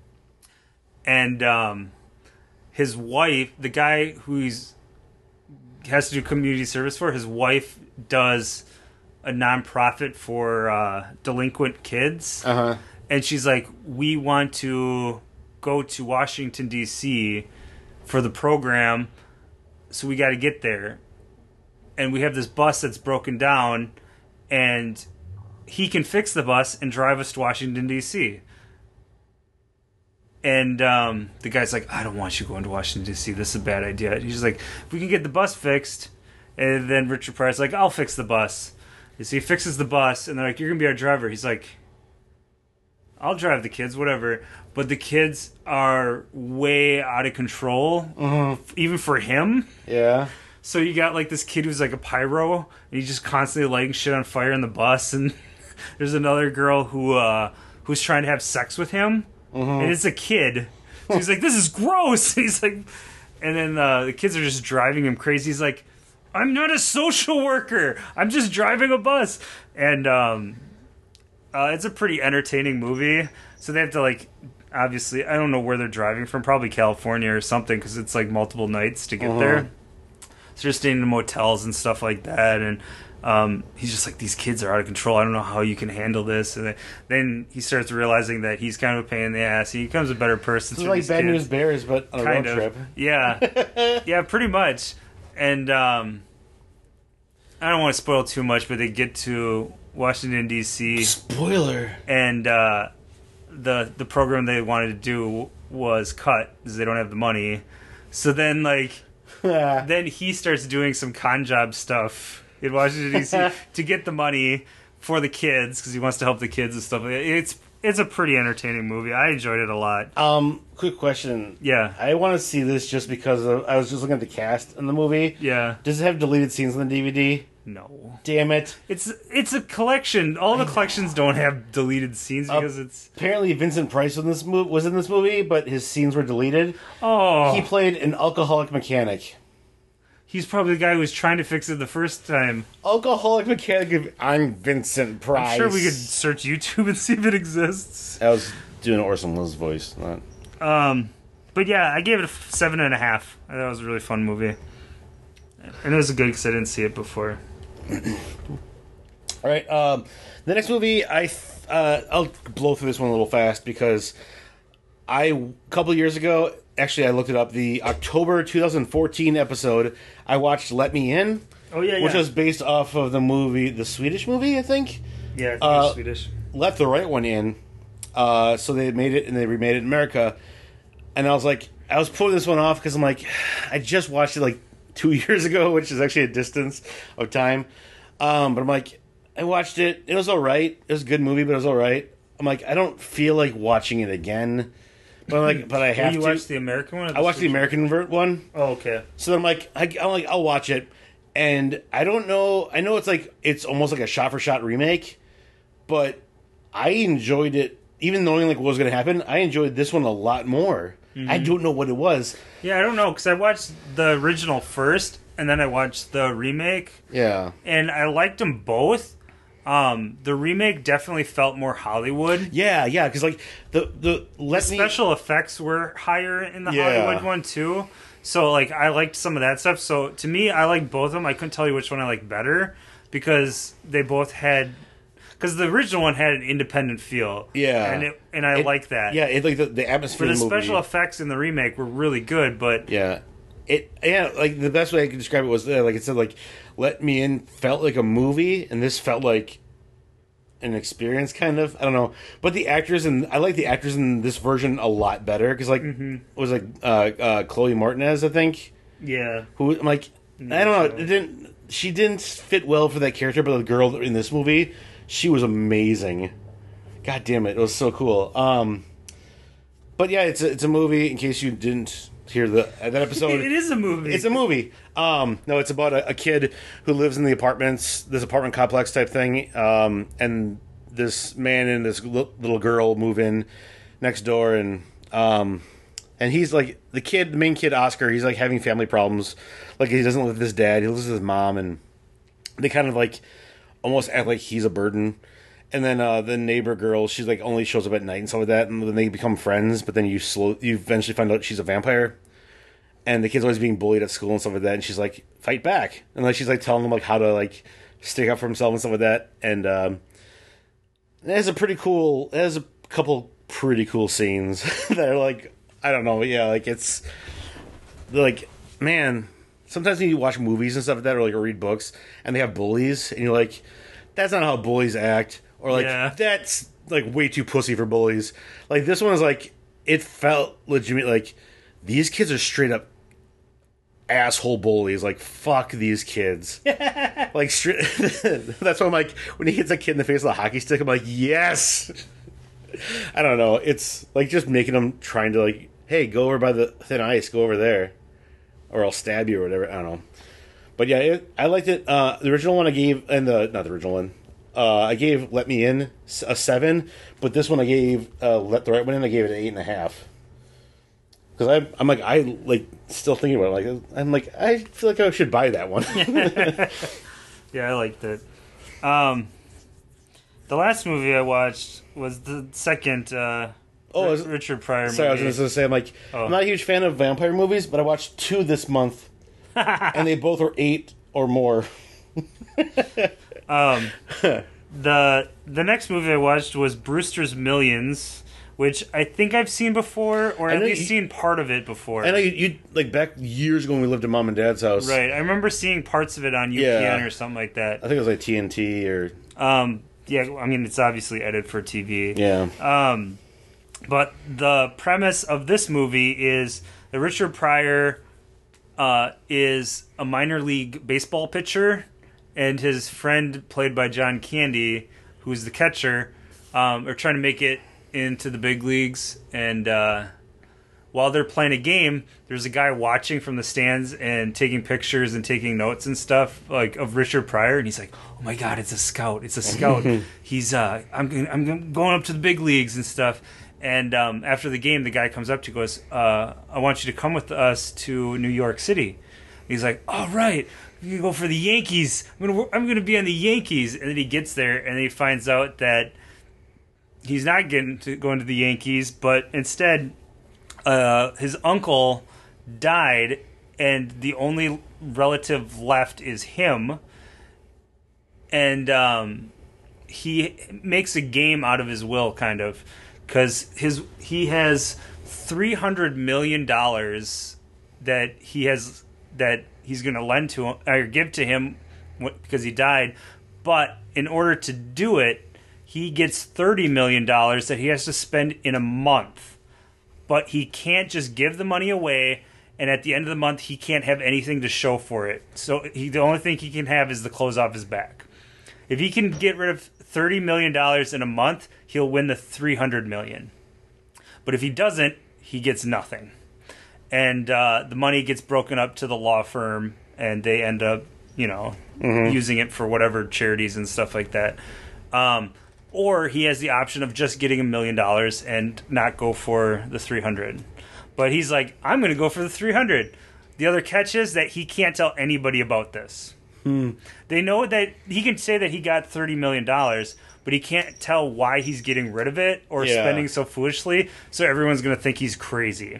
And his wife, the guy who has to do community service for, his wife does a nonprofit for delinquent kids. And she's like, we want to go to Washington, D.C. for the program, so we got to get there. And we have this bus that's broken down, and he can fix the bus and drive us to Washington, D.C. And the guy's like, I don't want you going to Washington, D.C. This is a bad idea. He's like, if we can get the bus fixed. And then Richard Pryor's like, I'll fix the bus. And so he fixes the bus, and they're like, you're going to be our driver. He's like, I'll drive the kids, whatever. But the kids are way out of control, even for him. Yeah. So you got like this kid who's like a pyro, and he's just constantly lighting shit on fire in the bus. And there's another girl who's trying to have sex with him, and it's a kid. So he's like, this is gross. He's like, and then the kids are just driving him crazy. He's like, I'm not a social worker. I'm just driving a bus. And it's a pretty entertaining movie. So they have to, like, obviously, I don't know where they're driving from. Probably California or something, because it's, like, multiple nights to get there. So they're staying in motels and stuff like that. And he's just like, these kids are out of control. I don't know how you can handle this. And then he starts realizing that he's kind of a pain in the ass. He becomes a better person. It's like Bad News Bears, but on a road trip. Yeah. Yeah, pretty much. And I don't want to spoil too much, but they get to Washington, D.C. Spoiler. And the program they wanted to do was cut because they don't have the money. So then, like, then he starts doing some con job stuff in Washington, D.C. to get the money for the kids because he wants to help the kids and stuff like that. It's a pretty entertaining movie. I enjoyed it a lot. Quick question. Yeah. I want to see this just because I was just looking at the cast in the movie. Yeah. Does it have deleted scenes on the DVD? No. Damn it. It's a collection. All the collections don't have deleted scenes because it's... Apparently Vincent Price was in this movie, but his scenes were deleted. Oh. He played an alcoholic mechanic. He's probably the guy who was trying to fix it the first time. Alcoholic mechanic. I'm Vincent Price. I'm sure we could search YouTube and see if it exists. I was doing Orson Welles' voice. But yeah, I gave it a 7.5. I thought it was a really fun movie. And it was good because I didn't see it before. All right. The next movie, I'll blow through this one a little fast because a couple years ago, actually I looked it up, the October 2014 episode, I watched Let Me In. Oh, yeah, which was based off of the Swedish movie, I think. Yeah, I think it was Swedish. Let the Right One In. So they made it and they remade it in America. And I was like, I was putting this one off because I'm like, I just watched it like 2 years ago, which is actually a distance of time. But I'm like, I watched it. It was all right. It was a good movie, but it was all right. I'm like, I don't feel like watching it again. But I'm like, but I have to. You watched the American one? I watched the American one. Oh, okay. So then I'm like, I'll watch it. And I don't know. I know it's almost like a shot for shot remake, but I enjoyed it. Even knowing like what was going to happen, I enjoyed this one a lot more. Mm-hmm. I don't know what it was. Yeah, I don't know because I watched the original first, and then I watched the remake. Yeah, and I liked them both. The remake definitely felt more Hollywood. Yeah, because like the special effects were higher in the Hollywood one too. So like I liked some of that stuff. So to me, I liked both of them. I couldn't tell you which one I liked better because they both had. Because the original one had an independent feel, and I like that. Yeah, it like the atmosphere. For the of the movie. special effects in the remake were really good, but like the best way I could describe it was like it said like Let Me In felt like a movie, and this felt like an experience, kind of. I don't know, but the actors I like the actors in this version a lot better because like it was like Chloe Martinez, I think. Yeah, who I'm like I don't know, she didn't fit well for that character, but the girl in this movie. She was amazing. God damn it was so cool. But yeah, it's a movie. In case you didn't hear that episode, it is a movie. It's a movie. No, it's about a kid who lives in the apartments, this apartment complex type thing, and this man and this little girl move in next door, and he's like the main kid Oscar. He's like having family problems. Like he doesn't live with his dad. He lives with his mom, and they kind of like. Almost act like he's a burden, and then the neighbor girl, she's like only shows up at night and stuff like that, and then they become friends. But then you eventually find out she's a vampire, and the kid's always being bullied at school and stuff like that. And she's like, fight back, and like she's like telling him like how to like stick up for himself and stuff like that. And it has a couple pretty cool scenes that are like I don't know, yeah, like it's like man. Sometimes when you watch movies and stuff like that, or read books, and they have bullies, and you're like, "That's not how bullies act," or like, "That's like way too pussy for bullies." Like this one is like, it felt legitimate. Like these kids are straight up asshole bullies. Like fuck these kids. Like that's why I'm like, when he hits a kid in the face with a hockey stick, I'm like, yes. I don't know. It's like just making them trying to like, hey, go over by the thin ice, go over there. Or I'll stab you or whatever. I don't know. But yeah, I liked it. The original one I gave, not the original one. I gave Let Me In a 7, but this one I gave Let the Right One In. I gave it an 8.5. Because I'm like still thinking about it. Like I feel like I should buy that one. Yeah, I liked it. The last movie I watched was the second. Richard Pryor movie. Sorry, I was going to say, I'm not a huge fan of vampire movies, but I watched 2 this month, and they both were 8 or more. The next movie I watched was Brewster's Millions, which I think I've seen before, or at least seen part of it before. I know you like back years ago when we lived at Mom and Dad's house. Right, I remember seeing parts of it on UPN or something like that. I think it was like TNT or... yeah, I mean, it's obviously edited for TV. Yeah. But the premise of this movie is that Richard Pryor is a minor league baseball pitcher, and his friend, played by John Candy, who's the catcher, are trying to make it into the big leagues. And while they're playing a game, there's a guy watching from the stands and taking pictures and taking notes and stuff like of Richard Pryor, and he's like, "Oh my God, it's a scout! It's a scout! He's I'm going up to the big leagues and stuff." And after the game, the guy comes up to goes, "I want you to come with us to New York City." He's like, "All right, you go for the Yankees. I'm gonna be on the Yankees." And then he gets there, and he finds out that he's not going to the Yankees, but instead, his uncle died, and the only relative left is him. And he makes a game out of his will, kind of. Because he has $300 million that he's going to lend to him or give to him because he died, but in order to do it, he gets $30 million that he has to spend in a month but he can't just give the money away, and at the end of the month, he can't have anything to show for it. So the only thing he can have is the clothes off his back. If he can get rid of $30 million in a month, he'll win the $300 million. But if he doesn't, he gets nothing. And the money gets broken up to the law firm, and they end up, using it for whatever charities and stuff like that. Or he has the option of just getting $1 million and not go for the 300. But he's like, I'm going to go for the 300. The other catch is that he can't tell anybody about this. They know that he can say that he got $30 million, but he can't tell why he's getting rid of it or spending so foolishly, so everyone's going to think he's crazy.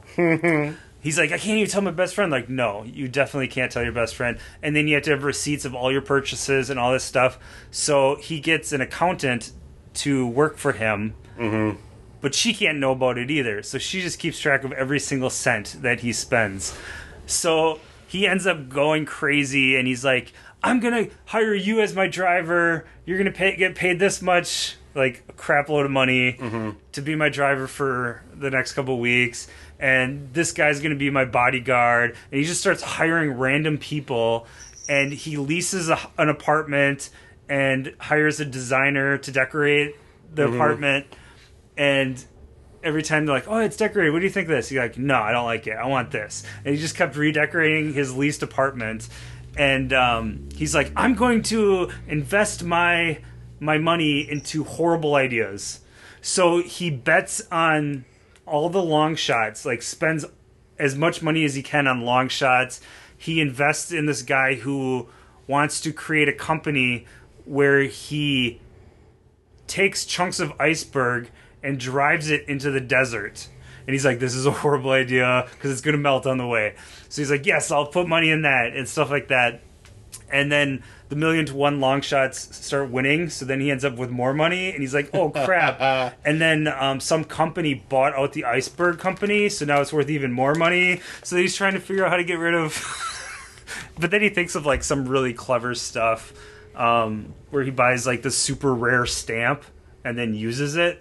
He's like, I can't even tell my best friend. Like, no, you definitely can't tell your best friend. And then you have to have receipts of all your purchases and all this stuff. So he gets an accountant to work for him, but she can't know about it either. So she just keeps track of every single cent that he spends. So he ends up going crazy, and he's like, I'm going to hire you as my driver. You're going to get paid this much, like a crap load of money, to be my driver for the next couple of weeks. And this guy's going to be my bodyguard. And he just starts hiring random people, and he leases an apartment and hires a designer to decorate the apartment. And every time they're like, oh, it's decorated. What do you think of this? He's like, no, I don't like it. I want this. And he just kept redecorating his leased apartment. And he's like, I'm going to invest my money into horrible ideas. So he bets on all the long shots, like spends as much money as he can on long shots. He invests in this guy who wants to create a company where he takes chunks of iceberg and drives it into the desert. And he's like, this is a horrible idea because it's going to melt on the way. So he's like, yes, I'll put money in that and stuff like that. And then the 1,000,000-to-1 long shots start winning. So then he ends up with more money. And he's like, oh, crap. And then some company bought out the iceberg company. So now it's worth even more money. So he's trying to figure out how to get rid of... But then he thinks of like some really clever stuff where he buys like the super rare stamp and then uses it.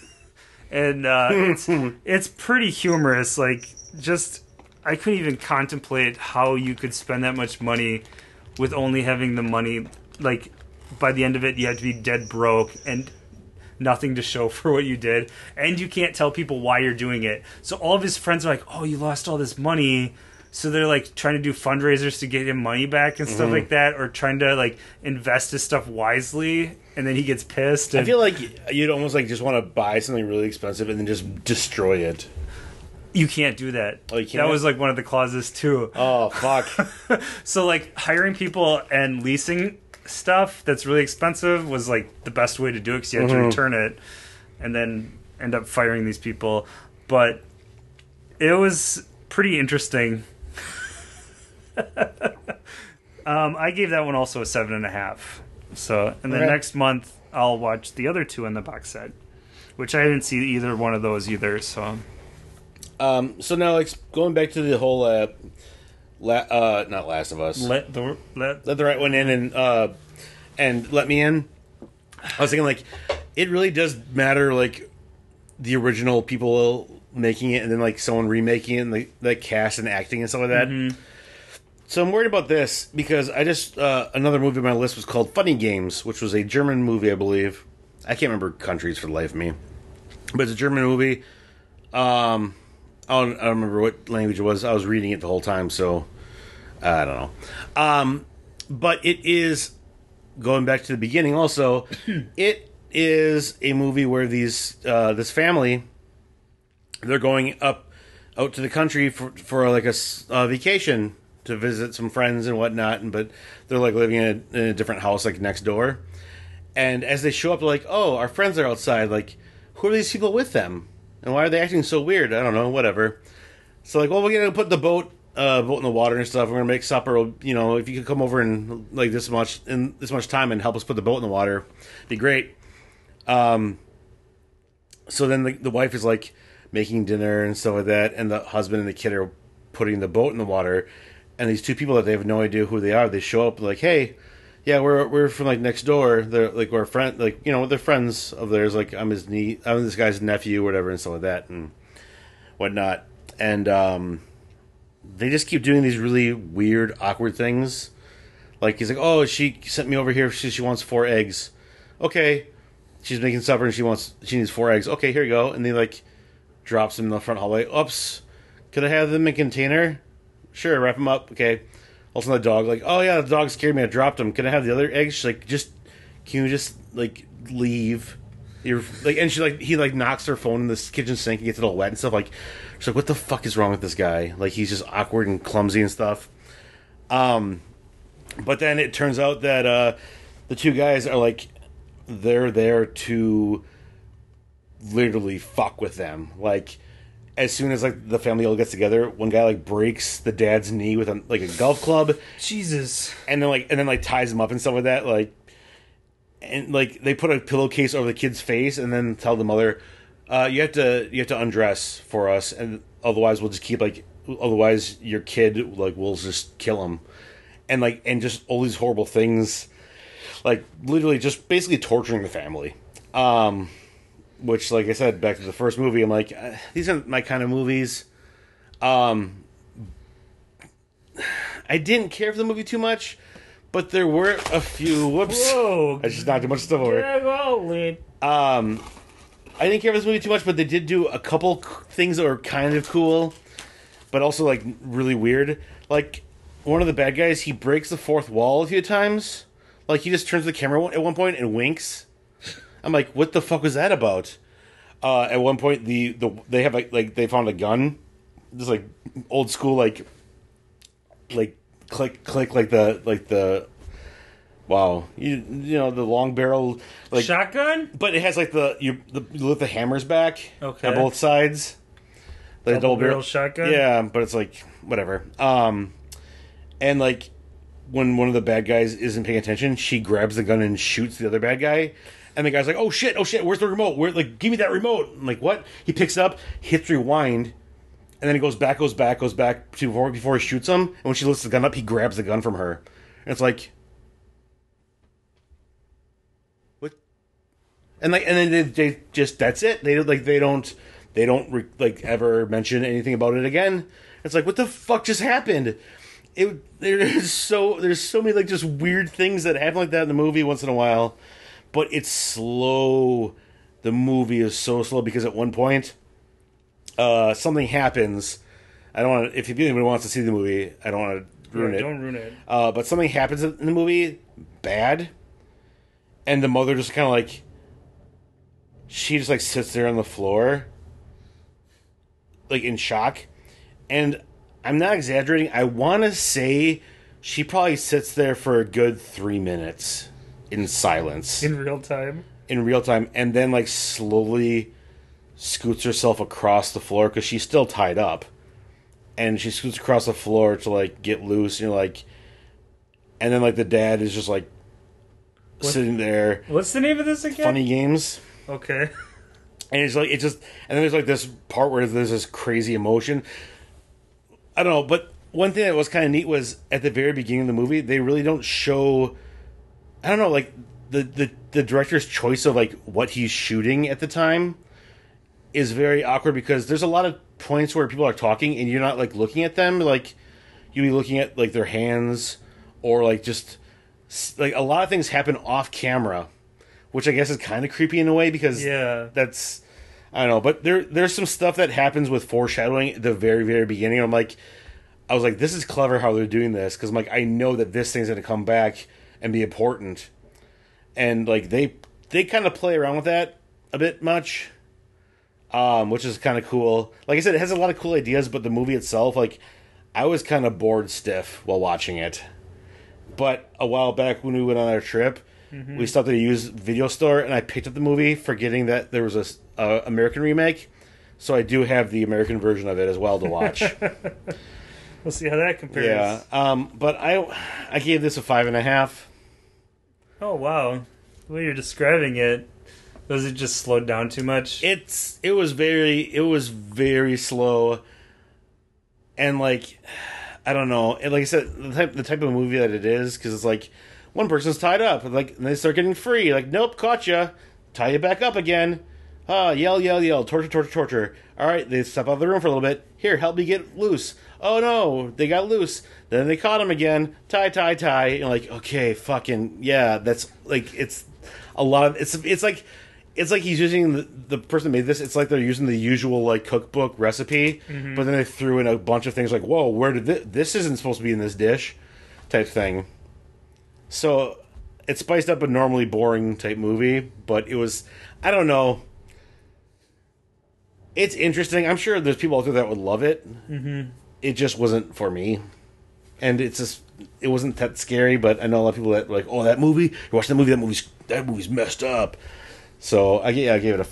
And it's pretty humorous. Like, just, I couldn't even contemplate how you could spend that much money with only having the money. Like, by the end of it, you have to be dead broke and nothing to show for what you did. And you can't tell people why you're doing it. So all of his friends are like, oh, you lost all this money. So they're like trying to do fundraisers to get him money back and stuff like that, or trying to like invest his stuff wisely, and then he gets pissed. And I feel like you'd almost like just want to buy something really expensive and then just destroy it. You can't do that. Oh, you can't? That was like one of the clauses too. Oh, fuck. So like hiring people and leasing stuff that's really expensive was like the best way to do it, because you had to return it and then end up firing these people. But it was pretty interesting. I gave that one also a 7.5. So, and then next month I'll watch the other two in the box set, which I didn't see either one of those either. So, so now like going back to the whole, not Last of Us. Let the right one in and Let Me In. I was thinking like it really does matter like the original people making it and then like someone remaking it and the cast and acting and stuff like that. So I'm worried about this because I just another movie on my list was called Funny Games, which was a German movie, I believe. I can't remember countries for the life of me, but it's a German movie. I don't remember what language it was. I was reading it the whole time, so I don't know. But it is, going back to the beginning also, it is a movie where these this family, they're going out to the country for like a vacation to visit some friends and whatnot, but they're like living in a different house like next door. And as they show up, they're like, oh, our friends are outside. Like, who are these people with them? And why are they acting so weird? I don't know, whatever. So like, well, we're going to put the boat in the water and stuff. We're going to make supper. You know, if you could come over in like this much time and help us put the boat in the water, it'd be great. So then the wife is like making dinner and stuff like that, and the husband and the kid are putting the boat in the water. And these two people that they have no idea who they are, they show up like, hey, yeah, we're from like next door. They're like we're friend, like, you know, they're friends of theirs. Like I'm this guy's nephew, or whatever, and stuff like that. And whatnot, and they just keep doing these really weird, awkward things. Like he's like, "Oh, she sent me over here. She wants 4 eggs." Okay, she's making supper and she needs 4 eggs. Okay, here you go. And they like drops them in the front hallway. Oops, could I have them in a container? Sure, wrap them up. Okay. Also, the dog like, "Oh yeah, the dog scared me. I dropped them. Can I have the other eggs?" She's like, can you just like leave?" You're like, and he like knocks her phone in the kitchen sink and gets it all wet and stuff. Like, she's like, "What the fuck is wrong with this guy? Like, he's just awkward and clumsy and stuff." But then it turns out that the 2 guys are like, they're there to literally fuck with them. Like, as soon as like the family all gets together, one guy like breaks the dad's knee with like a golf club. Jesus. And then ties him up and stuff like that. Like, and like they put a pillowcase over the kid's face and then tell the mother, you have to undress for us, and otherwise we'll just keep otherwise your kid like we'll just kill him. And just all these horrible things, like literally just basically torturing the family. Which, like I said, back to the first movie, I'm like, these aren't my kind of movies. I didn't care for the movie too much, but there were a few. Whoops! Whoa! I just knocked a bunch of stuff over. I didn't care for this movie too much, but they did do a couple things that were kind of cool, but also like really weird. Like, one of the bad guys, he breaks the fourth wall a few times. Like, he just turns the camera at one point and winks. I'm like, what the fuck was that about? At one point, they have like they found a gun, just like old school like click like the wow, you know, the long barrel like shotgun, but it has like you lift the hammers back on both sides. Like double barrel shotgun. Yeah, but it's like whatever. And like when one of the bad guys isn't paying attention, she grabs the gun and shoots the other bad guy. And the guy's like, oh shit, where's the remote? Like, give me that remote. I'm like, what? He picks it up, hits rewind, and then he goes back to before he shoots him. And when she lifts the gun up, he grabs the gun from her. And it's like, what? And then they just, that's it. They don't like ever mention anything about it again. It's like, what the fuck just happened? There's so many like just weird things that happen like that in the movie once in a while. But it's slow. The movie is so slow because at one point, something happens. I don't want to. If anybody wants to see the movie, I don't want to ruin it. Don't ruin it. But something happens in the movie, bad, and the mother just kind of like, she just like sits there on the floor, like in shock. And I'm not exaggerating. I want to say she probably sits there for a good 3 minutes. In silence. In real time, and then like slowly scoots herself across the floor because she's still tied up, and she scoots across the floor to like get loose. And you're like, and then like the dad is just like sitting there. What's the name of this again? Funny Games. Okay. And it's like and then there's like this part where there's this crazy emotion. I don't know, but one thing that was kind of neat was at the very beginning of the movie, they really don't show. I don't know, like the director's choice of like what he's shooting at the time is very awkward because there's a lot of points where people are talking and you're not like looking at them, like you'll be looking at like their hands or like just like a lot of things happen off camera, which I guess is kind of creepy in a way because that's I don't know, but there's some stuff that happens with foreshadowing at the very very beginning. I was like, this is clever how they're doing this because I'm like, I know that this thing's going to come back and be important, and like they kind of play around with that a bit much, which is kind of cool. Like I said, it has a lot of cool ideas, but the movie itself, like I was kind of bored stiff while watching it. But a while back when we went on our trip, we stopped at a used video store, and I picked up the movie, forgetting that there was a American remake. So I do have the American version of it as well to watch. We'll see how that compares. Yeah, but I gave this a 5.5. Oh wow, the way you're describing it, was it just slowed down too much? It was very slow, and like I don't know, and like I said, the type of movie that it is, because it's like one person's tied up, like and they start getting free, like nope, caught ya, tie you back up again, yell, torture. All right, they step out of the room for a little bit. Here, help me get loose. Oh no, they got loose. Then they caught him again. Tie. And like, okay, fucking yeah. That's like it's a lot of it's like he's using the person that made this. It's like they're using the usual like cookbook recipe, but then they threw in a bunch of things like, whoa, where did this isn't supposed to be in this dish, type thing. So it spiced up a normally boring type movie, but it was, I don't know. It's interesting. I'm sure there's people out there that would love it. Mm-hmm. It just wasn't for me. And it wasn't that scary, but I know a lot of people that were like, oh, that movie? You watched that movie? That movie's messed up. So I gave it a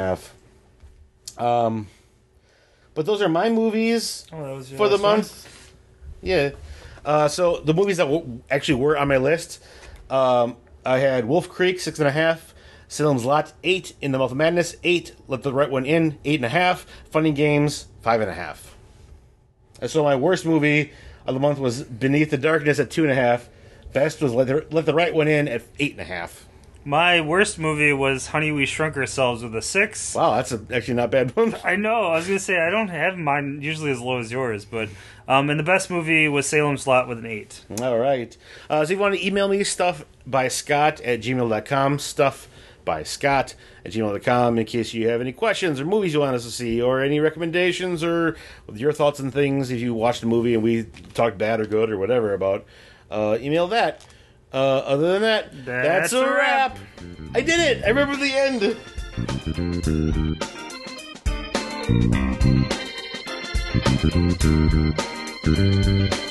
5.5. But those are my movies for the month. Yeah. So the movies that actually were on my list, I had Wolf Creek 6.5, Salem's Lot 8, In the Mouth of Madness 8, Let the Right One In 8.5, Funny Games 5.5. And so my worst movie of the month was Beneath the Darkness at 2.5. Best was Let the Right One In at 8.5. My worst movie was Honey, We Shrunk Ourselves with a 6. Wow, that's actually not bad one. I know. I was going to say, I don't have mine usually as low as yours, but and the best movie was Salem's Lot with an 8. All right. So if you want to email me, stuffbyscott@gmail.com, stuffbyscott@gmail.com, in case you have any questions or movies you want us to see, or any recommendations, or your thoughts on things if you watched a movie and we talked bad or good or whatever about, email that. Other than that, that's a wrap. I did it. I remember the end.